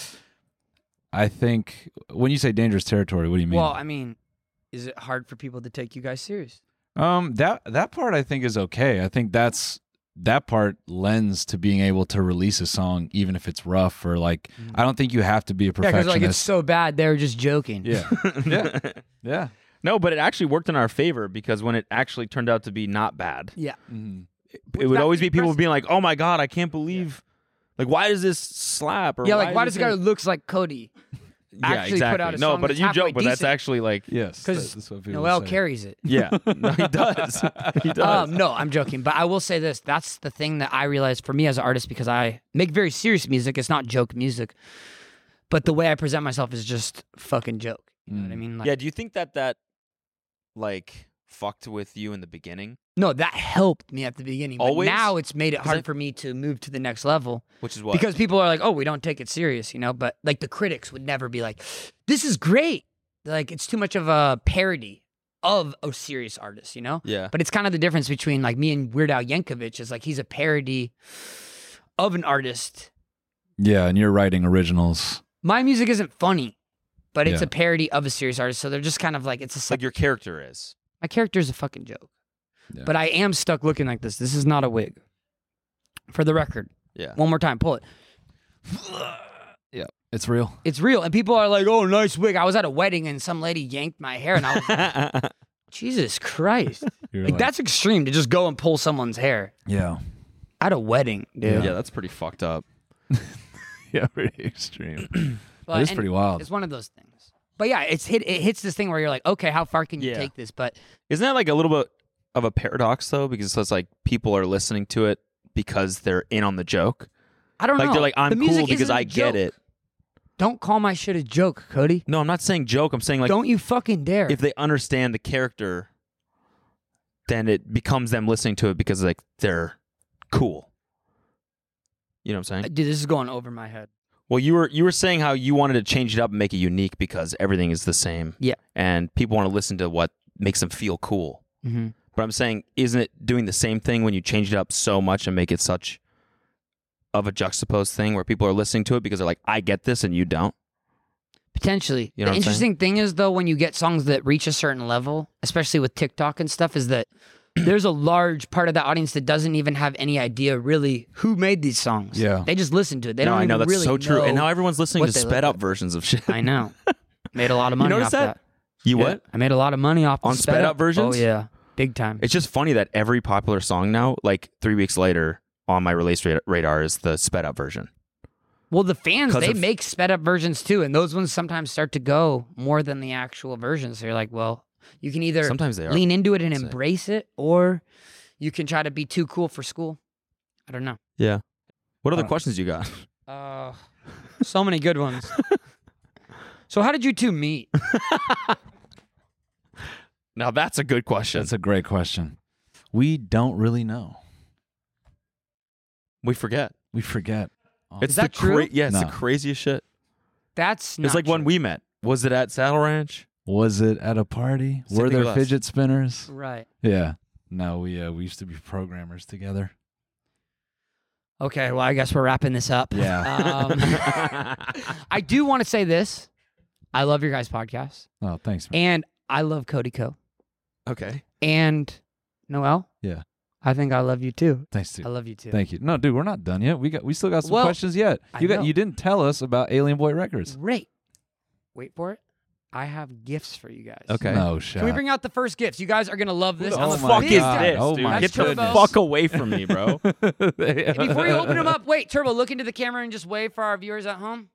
I think when you say dangerous territory, what do you mean? Well, I mean, is it hard for people to take you guys serious? Um, that that part I think is okay. I think that's that part lends to being able to release a song even if it's rough or like. I don't think you have to be a Yeah, because perfectionist. like it's so bad, they were just joking. yeah, yeah, yeah. No, but it actually worked in our favor because when it actually turned out to be not bad, Yeah. Mm-hmm. it would That's always be people impressive. being like, "Oh my god, I can't believe, like, why does this slap?" Or Yeah, like why does this a guy who thing-" looks like Cody yeah, actually exactly. put out a no, song but that's you halfway joke, but that's decent? actually like, Yes, because that's what people Noel say. carries it. yeah, no, he does. he does. Um, no, I'm joking. But I will say this. That's the thing that I realized for me as an artist because I make very serious music. It's not joke music. But the way I present myself is just fucking joke. You know what I Mm. mean? Like, yeah, do you think that that like fucked with you in the beginning, no, that helped me at the beginning. But Always? now it's made it 'Cause hard I- for me to move to the next level. which is what? Because people are like, oh, we don't take it serious, you know? But like the critics would never be like, this is great. Like it's too much of a parody of a serious artist, you know? yeah, But it's kind of the difference between like me and Weird Al Yankovic is like he's a parody of an artist. Yeah, and you're writing originals. My music isn't funny, but it's Yeah. a parody of a serious artist. So they're just kind of like, it's a like your character is. my character is a fucking joke. Yeah. But I am stuck looking like this. This is not a wig. For the record, Yeah. one more time, pull it. Yeah, it's real. It's real. And people are like, oh, nice wig. I was at a wedding and some lady yanked my hair and I was like, Jesus Christ. You're Like, that's extreme to just go and pull someone's hair yeah, at a wedding, dude. yeah, that's pretty fucked up. yeah, pretty extreme. But- That is and pretty wild. It's one of those things. But yeah, it's hit. It hits this thing where you're like, okay, how far can you Yeah. take this? But Isn't that like a little bit of a paradox though? Because it's like people are listening to it because they're in on the joke. I don't Like know. they're like, I'm The music cool because isn't a I get joke. it. Don't call my shit a joke, Cody. No, I'm not saying joke. I'm saying like Don't you fucking dare. if they understand the character, then it becomes them listening to it because like they're cool. You know what I'm saying? Dude, this is going over my head. Well, you were you were saying how you wanted to change it up and make it unique because everything is the same. Yeah. And people want to listen to what makes them feel cool. Mm-hmm. But I'm saying, isn't it doing the same thing when you change it up so much and make it such of a juxtaposed thing where people are listening to it because they're like, I get this and you don't? Potentially. You know what the I'm interesting thing is, though, when you get songs that reach a certain level, especially with TikTok and stuff, is that there's a large part of the audience that doesn't even have any idea really who made these songs. Yeah. They just listen to it. They no, don't I know even that's really so true. know And now everyone's listening what to they sped look up like. versions of shit. I know. Made a lot of money notice off that? that. You Yeah. what? I made a lot of money off the On sped up versions? Oh, yeah. Big time. It's just funny that every popular song now, like three weeks later, on my release ra- radar is the sped up version. Well, the fans, 'Cause they of- make sped up versions too, and those ones sometimes start to go more than the actual versions. So you're like, well, you can either Sometimes they are. lean into it and That's it. embrace it, or you can try to be too cool for school. I don't know. Yeah. What other Uh, questions you got? Uh, so many good ones. So how did you two meet? Now that's a good question. That's a great question. We don't really know. we forget. We forget. It's Is that the true? yeah, it's No. the craziest shit. That's not It's like when true. we met. Was it at Saddle Ranch? Was it at a party? Same Were thing there with us. fidget spinners? Right. Yeah. No, we uh, we used to be programmers together. Okay, well, I guess we're wrapping this up. Yeah. Um, I do want to say this. I love your guys' podcast, Oh, thanks, man. and I love Cody Co. Okay. And Noel, Yeah. I think I love you too. Thanks, dude. I love you too. Thank you. No, dude, we're not done yet. We got we still got some Well, questions yet. I You got know. you didn't tell us about Alien Boy Records. Great. Wait for it. I have gifts for you guys. Okay. No shot. Can we bring out the first gifts? You guys are gonna love this. Who I'm the a fuck big is guy. this, Oh dude? my Get the goodness. fuck away from me, bro. And before you open them up, wait, Turbo, look into the camera and just wave for our viewers at home.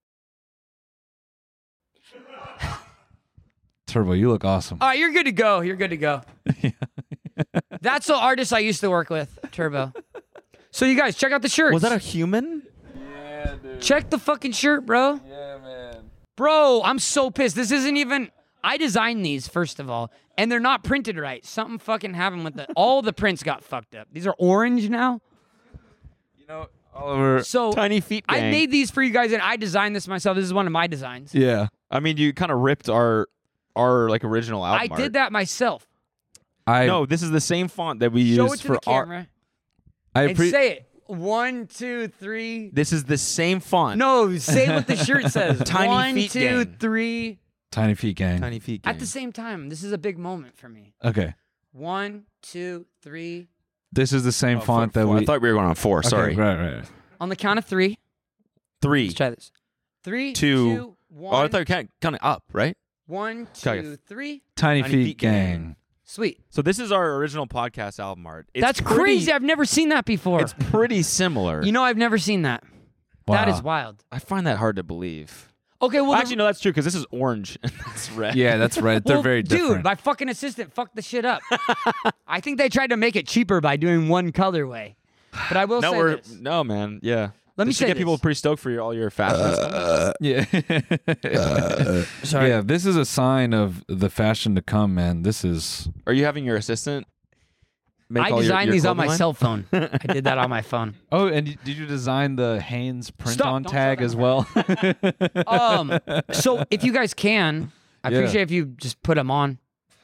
Turbo, you look awesome. All right, you're good to go. You're good to go. That's the artist I used to work with, Turbo. So you guys, check out the shirts. Was that a human? Check the fucking shirt, bro. Yeah, man. Bro, I'm so pissed. This isn't even... I designed these, first of all, and they're not printed right. Something fucking happened with the... All the prints got fucked up. These are orange now. You know, Oliver. So Tiny Feet I Gang. made these for you guys, and I designed this myself. This is one of my designs. Yeah. I mean, you kind of ripped our our like original album I art. did that myself. I No, this is the same font that we Show used it to for the our. camera I and appre- say it. One, two, three. This is the same font. No, say what the shirt says. Tiny One, Feet two, Gang. three. Tiny Feet Gang. Tiny Feet Gang. At the same time, this is a big moment for me. Okay. One, two, three. This is the same Oh, font four- that four. we I thought we were going on four. Okay, Sorry. Right, right. right. On the count of three. Three. Let's try this. Three, Two. two, one. Oh, I thought you kind of, kind of up, right? One, Okay. two, three. Tiny, Tiny Feet, Feet Gang. Gang. Sweet. So this is our original podcast album art. It's That's pretty- crazy. I've never seen that before. It's pretty similar. You know, I've never seen that. That Wow. is wild. I find that hard to believe. Okay, well, the- Actually, no, that's true because this is orange and that's red. Yeah, that's right. They're well, very different. Dude, my fucking assistant fucked the shit up. I think they tried to make it cheaper by doing one colorway. But I will no, say we're this. no man. Yeah. Let me This should say get people this. pretty stoked for your, all your fashion stuff. yeah. Sorry. Yeah, this is a sign of the fashion to come, man. This is Are you having your assistant make I all your- designed your these on clothing my line? cell phone. I did that on my phone. Oh, and y- did you design the Hanes print Stop, on don't tag show as well? Um, so if you guys can, I Yeah. appreciate if you just put them on.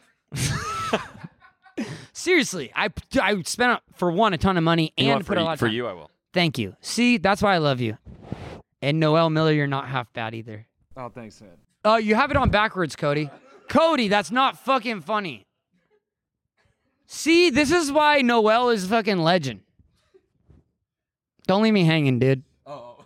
Seriously, I I spent for one a ton of money You know and what, put for, a lot of for time. you, I will. Thank you. See, that's why I love you. And Noel Miller, you're not half bad either. Oh, thanks, man. Oh, you have it on backwards, Cody. Cody, that's not fucking funny. See, this is why Noel is fucking legend. Don't leave me hanging, dude. Oh.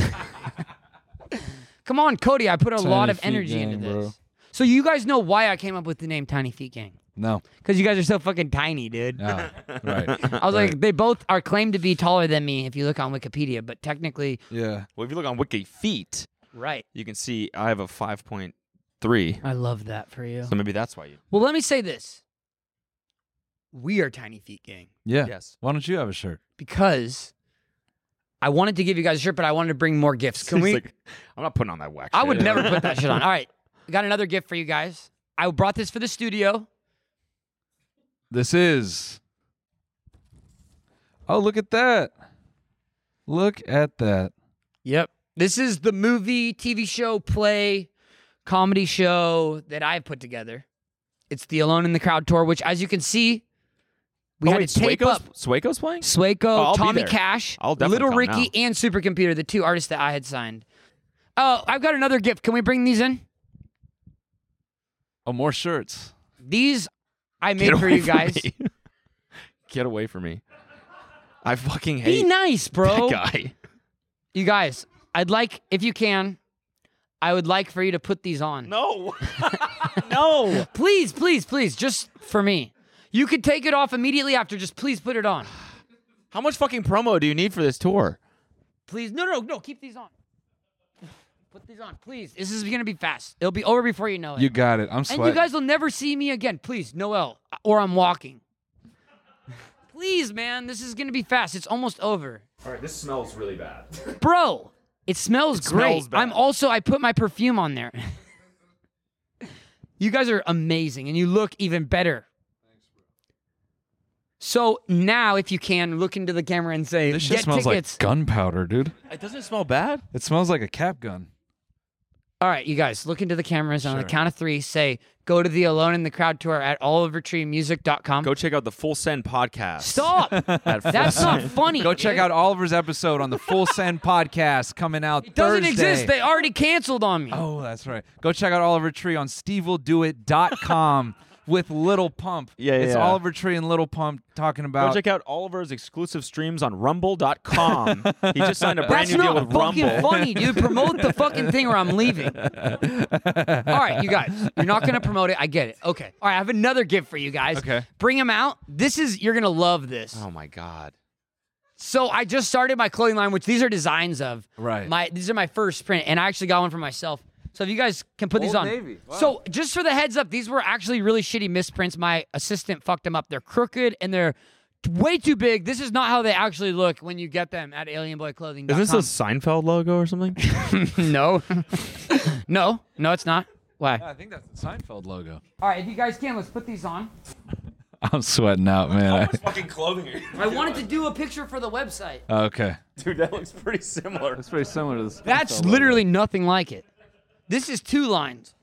Come on, Cody. I put a Tiny lot of Feet energy Gang, into this. bro. So you guys know why I came up with the name Tiny Feet Gang. No. Because you guys are so fucking tiny, dude. Ah, right. I was like, they both are claimed to be taller than me if you look on Wikipedia, but technically, Yeah. Well, if you look on Wiki Feet, right. you can see I have a five point three. I love that for you. So maybe that's why you. Well, let me say this. We are Tiny Feet Gang Yeah. Yes. Why don't you have a shirt? because I wanted to give you guys a shirt, but I wanted to bring more gifts. Can He's we? like, I'm not putting on that wax. I shit. would never put that shit on. All right. We got another gift for you guys. I brought this for the studio. This is. Oh, look at that. Look at that. Yep. This is the movie, T V show, play, comedy show that I've put together. It's the Alone in the Crowd tour, which, as you can see, We oh, had wait, to tape Swako's, up Swako's playing? Swayco, Oh, I'll be Tommy there. Cash, I'll definitely Little come Ricky, now. and Supercomputer, the two artists that I had signed. Oh, I've got another gift. Can we bring these in? Oh, more shirts. These I made Get for away you from guys. me. Get away from me. I fucking Be hate nice, bro. that guy. You guys, I'd like, if you can, I would like for you to put these on. No. no. Please, please, please, just for me. You could take it off immediately after. Just please put it on. How much fucking promo do you need for this tour? Please, no, no, no, keep these on. Put these on, please. This is gonna be fast. It'll be over before you know it. You got it. I'm and sweating. you guys will never see me again. Please, Noel, or I'm walking. Please, man, this is gonna be fast. It's almost over. All right, this smells really bad. Bro, it smells It great. smells bad. I'm also, I put my perfume on there. You guys are amazing, and you look even better. So now, if you can, look into the camera and say, This shit get smells tickets. like gunpowder, dude. It doesn't smell bad. It smells like a cap gun. All right, you guys, look into the cameras. On the Sure. count of three, say, go to the Alone in the Crowd tour at oliver tree music dot com. Go check out the Full Send podcast. Stop. At Full That's not Send. funny. Go check It- out Oliver's episode on the Full Send podcast coming out It doesn't Thursday. exist. They already canceled on me. Oh, that's right. Go check out Oliver Tree on steve will do it dot com with Little Pump. Yeah, It's yeah. Oliver Tree and Little Pump talking Go about. check out Oliver's exclusive streams on rumble dot com. He just signed a brand That's new deal not with fucking Rumble. funny, dude. Promote the fucking thing or I'm leaving. All right, you guys. You're not going to promote it. I get it. Okay. All right, I have another gift for you guys. Okay. Bring them out. This is, you're going to love this. Oh my god. So I just started my clothing line, which these are designs of. Right. My These are my first print, and I actually got one for myself. So if you guys can put these Old on. Navy. Wow. So just for the heads up, these were actually really shitty misprints. My assistant fucked them up. They're crooked and they're way too big. This is not how they actually look when you get them at alien boy clothing dot com. Is this a Seinfeld logo or something? No. no. No, it's not. Why? I think that's the Seinfeld logo. All right, if you guys can, let's put these on. I'm sweating out, man. fucking clothing are you? I wanted to do a picture for the website. Okay. Dude, that looks pretty similar. That's pretty similar to this. That's literally nothing like it. This is two lines.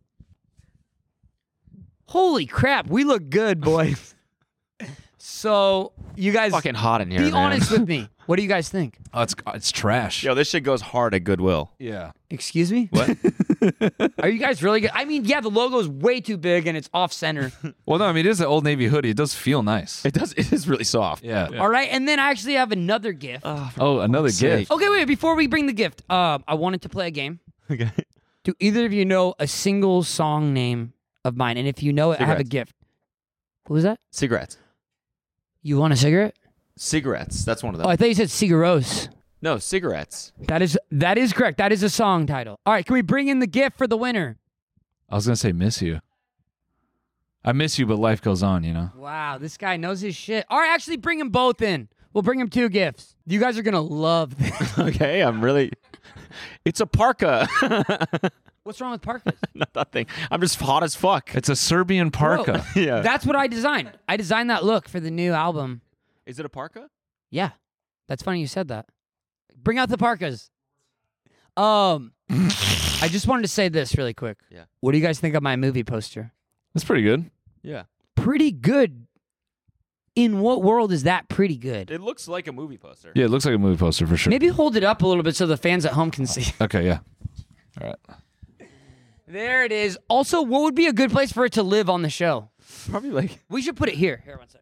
Holy crap, we look good, boys. So, you guys Fucking hot in here, be man. honest with me. What do you guys think? Oh, it's it's trash. Yo, this shit goes hard at Goodwill. Yeah. Excuse me? What? Are you guys really good? I mean, yeah, the logo's way too big and it's off center. Well, no, I mean it is an Old Navy hoodie. It does feel nice. It does. It is really soft. Yeah. All right, and then I actually have another gift. Oh, another sake. gift. Okay, wait, before we bring the gift, uh, I wanted to play a game. Okay. Do either of you know a single song name of mine? And if you know it, I have a Cigarettes. gift. What was that? Cigarettes. You want a cigarette? Cigarettes. That's one of them. Oh, I thought you said cigaros. No, cigarettes. That is that is correct. That is a song title. All right, can we bring in the gift for the winner? I was gonna say miss you. I miss you, but life goes on, you know. Wow, this guy knows his shit. All right, actually bring them both in. We'll bring him two gifts. You guys are going to love this. Okay, I'm really. It's a parka. What's wrong with parkas? Not that thing. I'm just hot as fuck. It's a Serbian parka. Bro, Yeah. That's what I designed. I designed that look for the new album. Is it a parka? Yeah. That's funny you said that. Bring out the parkas. Um, I just wanted to say this really quick. Yeah. What do you guys think of my movie poster? That's pretty good. Yeah. Pretty good. In what world is that pretty good? It looks like a movie poster. Yeah, it looks like a movie poster for sure. Maybe hold it up a little bit so the fans at home can see. Okay, yeah. All right. There it is. Also, what would be a good place for it to live on the show? Probably like. We should put it here. Here, one sec.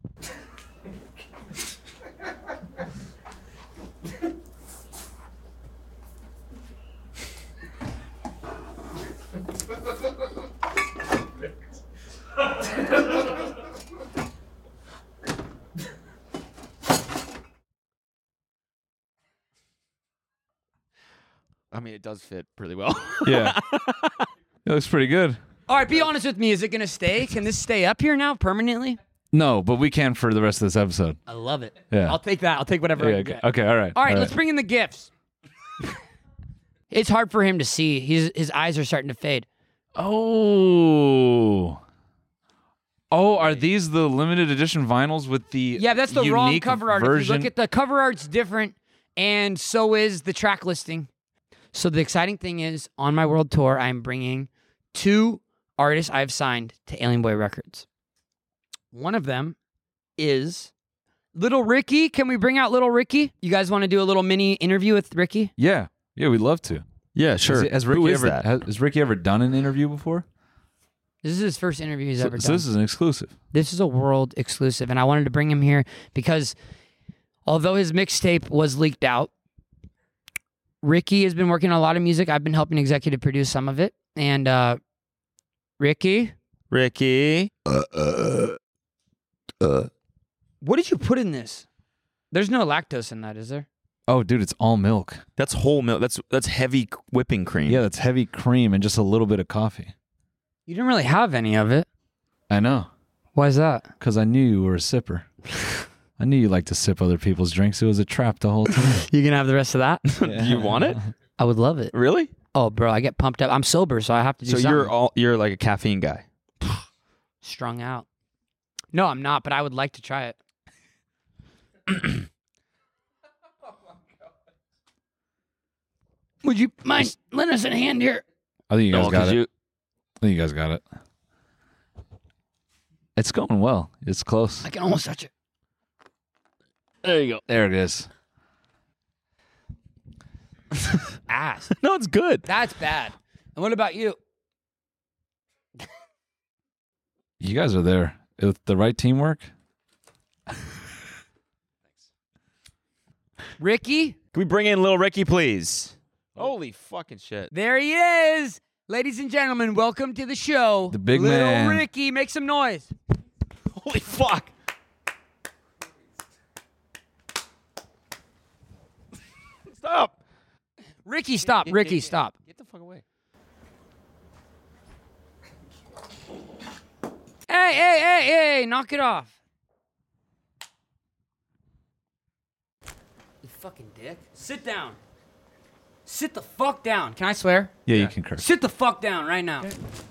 I mean, it does fit pretty well. Yeah. It looks pretty good. All right, be honest with me. Is it going to stay? Can this stay up here now permanently? No, but we can for the rest of this episode. I love it. Yeah. I'll take that. I'll take whatever I Yeah, can okay. get. okay, all right. All right, let's bring in the gifts. It's hard for him to see. He's, his eyes are starting to fade. Oh. Oh, are these the limited edition vinyls with the Yeah, that's the wrong unique cover art. version? If you look at the cover art's different, and so is the track listing. So the exciting thing is, on my world tour, I'm bringing two artists I've signed to Alien Boy Records. One of them is Little Ricky. Can we bring out Little Ricky? You guys want to do a little mini interview with Ricky? Yeah, yeah, we'd love to. Yeah, sure. Has, has Ricky Who is ever that? Has, has Ricky ever done an interview before? This is his first interview he's So, ever so done. this is an exclusive. This is a world exclusive, and I wanted to bring him here because although his mixtape was leaked out, Ricky has been working on a lot of music. I've been helping executive produce some of it. And uh, Ricky, Ricky. Uh, uh, uh. what did you put in this? There's no lactose in that, is there? Oh, dude, it's all milk. That's whole milk. That's that's heavy whipping cream. Yeah, that's heavy cream and just a little bit of coffee. You didn't really have any of it. I know, Why is that? because I knew you were a sipper. I knew you liked to sip other people's drinks. It was a trap the whole time. You gonna have the rest of that? Do you want it? I would love it. Really? Oh, bro, I get pumped up. I'm sober, so I have to do So something. you're all you're like a caffeine guy. Strung out. No, I'm not, but I would like to try it. Would you mind lending us a hand here? I think you guys No, got 'cause it. you- I think you guys got it. It's going well. It's close. I can almost touch it. There you go. There it is. Ass. No, it's good. That's bad. And what about you? You guys are there with the right teamwork. Ricky? Can we bring in little Ricky, please? Holy fucking shit. There he is. Ladies and gentlemen, welcome to the show. The big Little man. Ricky, make some noise. Holy fuck. Stop. Ricky, stop. Get- Ricky, get- stop. Get the fuck away. Hey, hey, hey, hey, knock it off. You fucking dick. Sit down. Sit the fuck down. Can I swear? Yeah, you can curse. Sit the fuck down right now.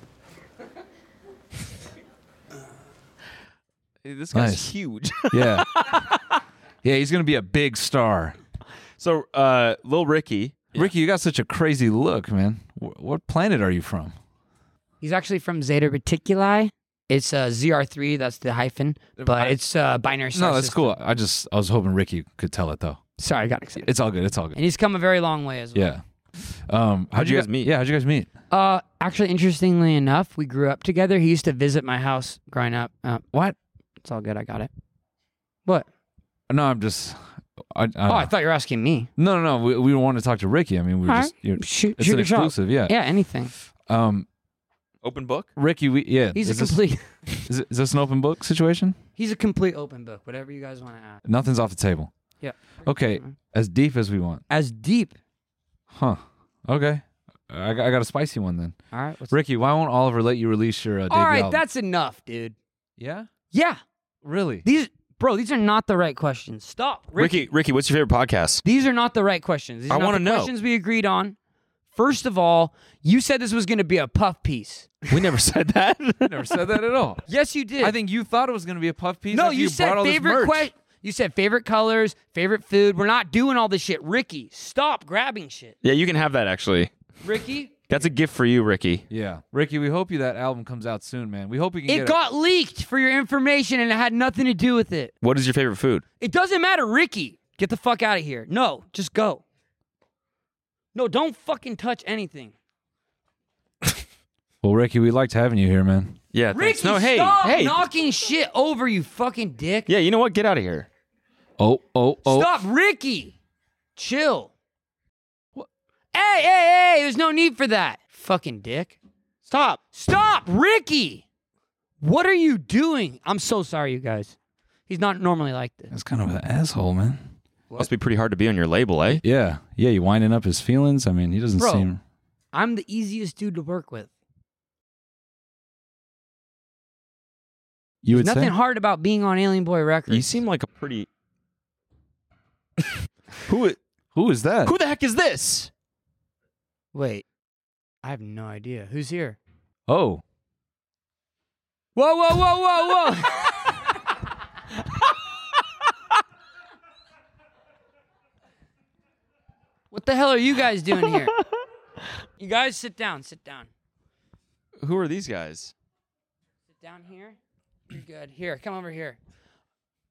Hey, this guy's Nice. huge. Yeah. Yeah, he's going to be a big star. So, uh, Lil Ricky. Ricky, you got such a crazy look, man. Wh- What planet are you from? He's actually from Zeta Reticuli. It's uh, Z R three, that's the hyphen, but it's uh, binary star No, that's system. cool. I just I was hoping Ricky could tell it though. Sorry, I got excited. It's all good. It's all good. And he's come a very long way as well. Yeah. Um, How'd you guys meet? Yeah, how'd you guys meet? Uh, actually, interestingly enough, we grew up together. He used to visit my house growing up. Uh, What? it's all good. I got it. What? No, I'm just. I, I Oh, I thought you were asking me. No, no, no. We, we want to talk to Ricky. I mean, we were All just. right. You're, Shoot, it's shoot an your shot. exclusive. Yeah. Yeah, anything. Um, Open book? Ricky, we yeah. He's is a this- complete. Is, it, is this an open book situation? He's a complete open book. Whatever you guys want to ask. Nothing's off the table. Yeah. Okay, as deep as we want. As deep. Huh. Okay. I got, I got a spicy one then. All right. What's Ricky, why won't Oliver let you release your uh, debut All right, album? that's enough, dude. Yeah. Yeah. Really? These, bro, these are not the right questions. Stop, Ricky. Ricky, Ricky, what's your favorite podcast? These are not the right questions. These are I not wanna the know. questions we agreed on. First of all, you said this was going to be a puff piece. We never said that. Never said that at all. Yes, you did. I think you thought it was going to be a puff piece. no, after you, you said brought all this favorite merch. question. You said favorite colors, favorite food. We're not doing all this shit. Ricky, stop grabbing shit. Yeah, you can have that actually. Ricky, That's a gift for you, Ricky. Yeah, Ricky, we hope you that album comes out soon, man. We hope we can it get got leaked for your information and it had nothing to do with it. What is your favorite food? It doesn't matter, Ricky. Get the fuck out of here. No, just go. No, don't fucking touch anything. Well, Ricky, we liked having you here, man. Yeah, Ricky, thanks. No, hey, stop hey. knocking shit over, you fucking dick. Yeah, you know what? Get out of here. Oh, oh, oh. Stop, Ricky. Chill. What? Hey, hey, hey, there's no need for that. Fucking dick. Stop. Stop, Ricky. What are you doing? I'm so sorry, you guys. He's not normally like this. That's kind of an asshole, man. Must be pretty hard to be on your label, eh? Yeah, yeah. You winding up his feelings. I mean, he doesn't Bro. seem. I'm the easiest dude to work with. You would There's nothing say. hard about being on Alien Boy Records. You seem like a pretty. who? Who is that? Who the heck is this? Wait. I have no idea. Who's here? Oh, Whoa, whoa, whoa, whoa, whoa. What the hell are you guys doing here? You guys sit down, sit down. Who are these guys? Sit down here. You're good. Here, come over here.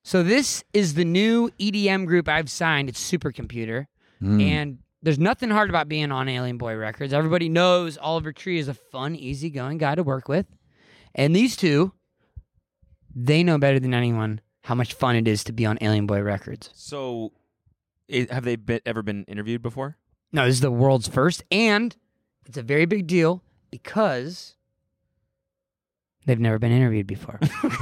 So this is the new E D M group I've signed. It's Supercomputer. Mm. And there's nothing hard about being on Alien Boy Records. Everybody knows Oliver Tree is a fun, easygoing guy to work with. And these two, they know better than anyone how much fun it is to be on Alien Boy Records. So, it, have they been, ever been interviewed before? No, this is the world's first, and it's a very big deal because they've never been interviewed before.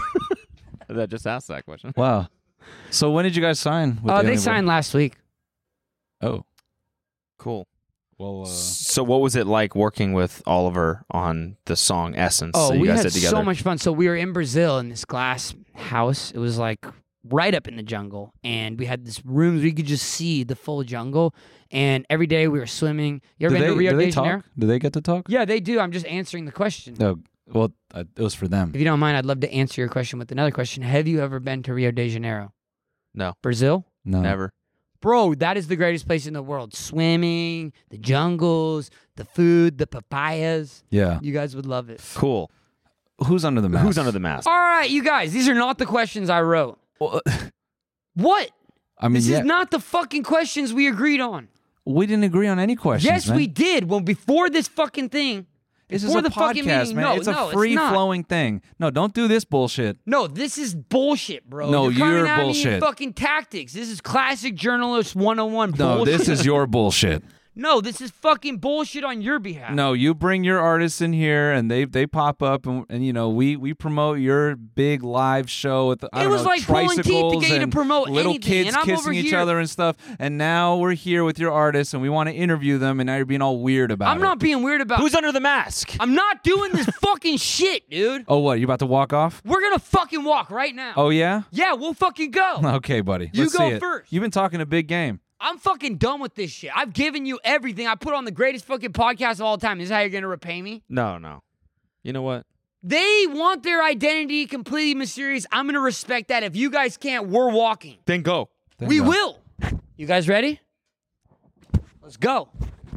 I just asked that question. Wow. So when did you guys sign? With Oh, the they Alien signed Boy? last week. Oh. Cool. Well, uh, So what was it like working with Oliver on the song Essence Oh, that you we guys had did together? so much fun. So we were in Brazil in this glass house. It was like right up in the jungle, and we had this rooms where you could just see the full jungle. And every day we were swimming. You ever do been they, to Rio do de they Janeiro? talk? Do they get to talk? Yeah, they do. I'm just answering the question. No. Well, uh, it was for them. If you don't mind, I'd love to answer your question with another question. Have you ever been to Rio de Janeiro? No. Brazil? No. Never. Bro, that is the greatest place in the world. Swimming, the jungles, the food, the papayas. Yeah. You guys would love it. Cool. Who's under the mask? Who's under the mask? All right, you guys, these are not the questions I wrote. Well, What? I mean, This yeah, is not the fucking questions we agreed on. we didn't agree on any questions. Yes, man. we did. Well, before this fucking thing. This is before a the fucking podcast, meeting, man. no, it's a no, it's free not. flowing thing. No, don't do this bullshit. No, this is bullshit, bro. No, you're, coming you're at Me in bullshit. fucking tactics. This is classic journalist one oh one No, bullshit. this is your bullshit. No, this is fucking bullshit on your behalf. No, you bring your artists in here, and they they pop up, and, and you know we we promote your big live show with the, I It don't was know, like pulling teeth to tricycles get you to and promote little anything, kids and I'm kissing over each here- other and stuff. And now we're here with your artists, and we want to interview them, and now you're being all weird about I'm it. not being weird about Who's under the mask? I'm not doing this fucking shit, dude. Oh, what? You about to walk off? We're gonna fucking walk right now. Oh yeah. Yeah, we'll fucking go. Okay, buddy. You Let's go see it. first. You've been talking a big game. I'm fucking done with this shit. I've given you everything. I put on the greatest fucking podcast of all time. This is how you're gonna repay me? No, no. You know what? They want their identity completely mysterious. I'm gonna respect that. If you guys can't, we're walking. Then go. Then we go. will. You guys ready? Let's go.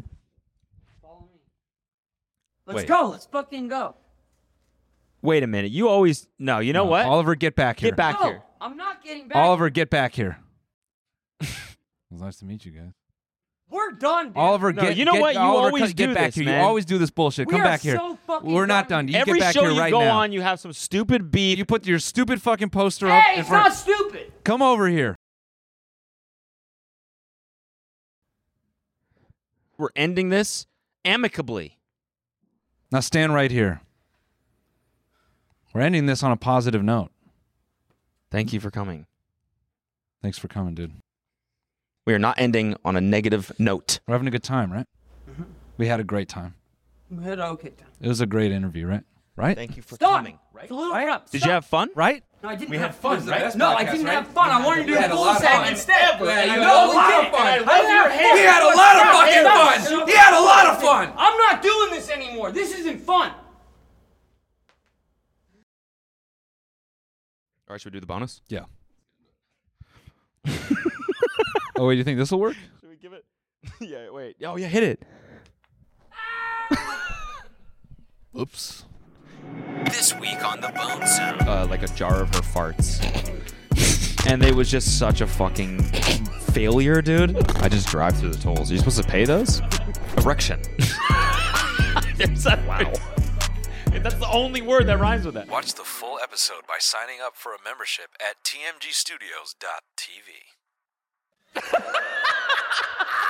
Follow me. Let's Wait. go. Let's fucking go. Wait a minute. You always no. You know No, what? Oliver, get back here. Get back No, here. I'm not getting back. Oliver, get back here. It was nice to meet you guys. We're done, dude. Oliver, No, get you know get- what? You Oliver, always get do back this, here. man. You always do this bullshit. We Come are back here. so fucking We're not done. done. You Every get back show here you right go now. on, you have some stupid beef. You put your stupid fucking poster up Hey, in it's front. not stupid. Come over here. We're ending this amicably. Now stand right here. We're ending this on a positive note. Thank you for coming. Thanks for coming, dude. We are not ending on a negative note. We're having a good time, right? Mm-hmm. We had a great time. We had an okay time. It was a great interview, right? Right? Thank you for Stop. coming. It's a little rough. Did you have fun? Right? No, I didn't We have had fun, fun, right? right? No, I didn't have fun. I wanted to do the full segment instead. Yeah, you No, had a lot we of fun. didn't. I love your hair. He had a lot of fucking fun. He had a lot of fun. I'm not doing this anymore. This isn't fun. All right, should we do the bonus? Yeah. Oh, wait, you think this will work? Should we give it? Yeah, wait. Oh, yeah, hit it. Oops. This week on the Bone Zone. Uh, like a jar of her farts. And it was just such a fucking failure, dude. I just drive through the tolls. Are you supposed to pay those? Erection. There's that. Wow. That's the only word that rhymes with that. Watch the full episode by signing up for a membership at t m g studios dot t v.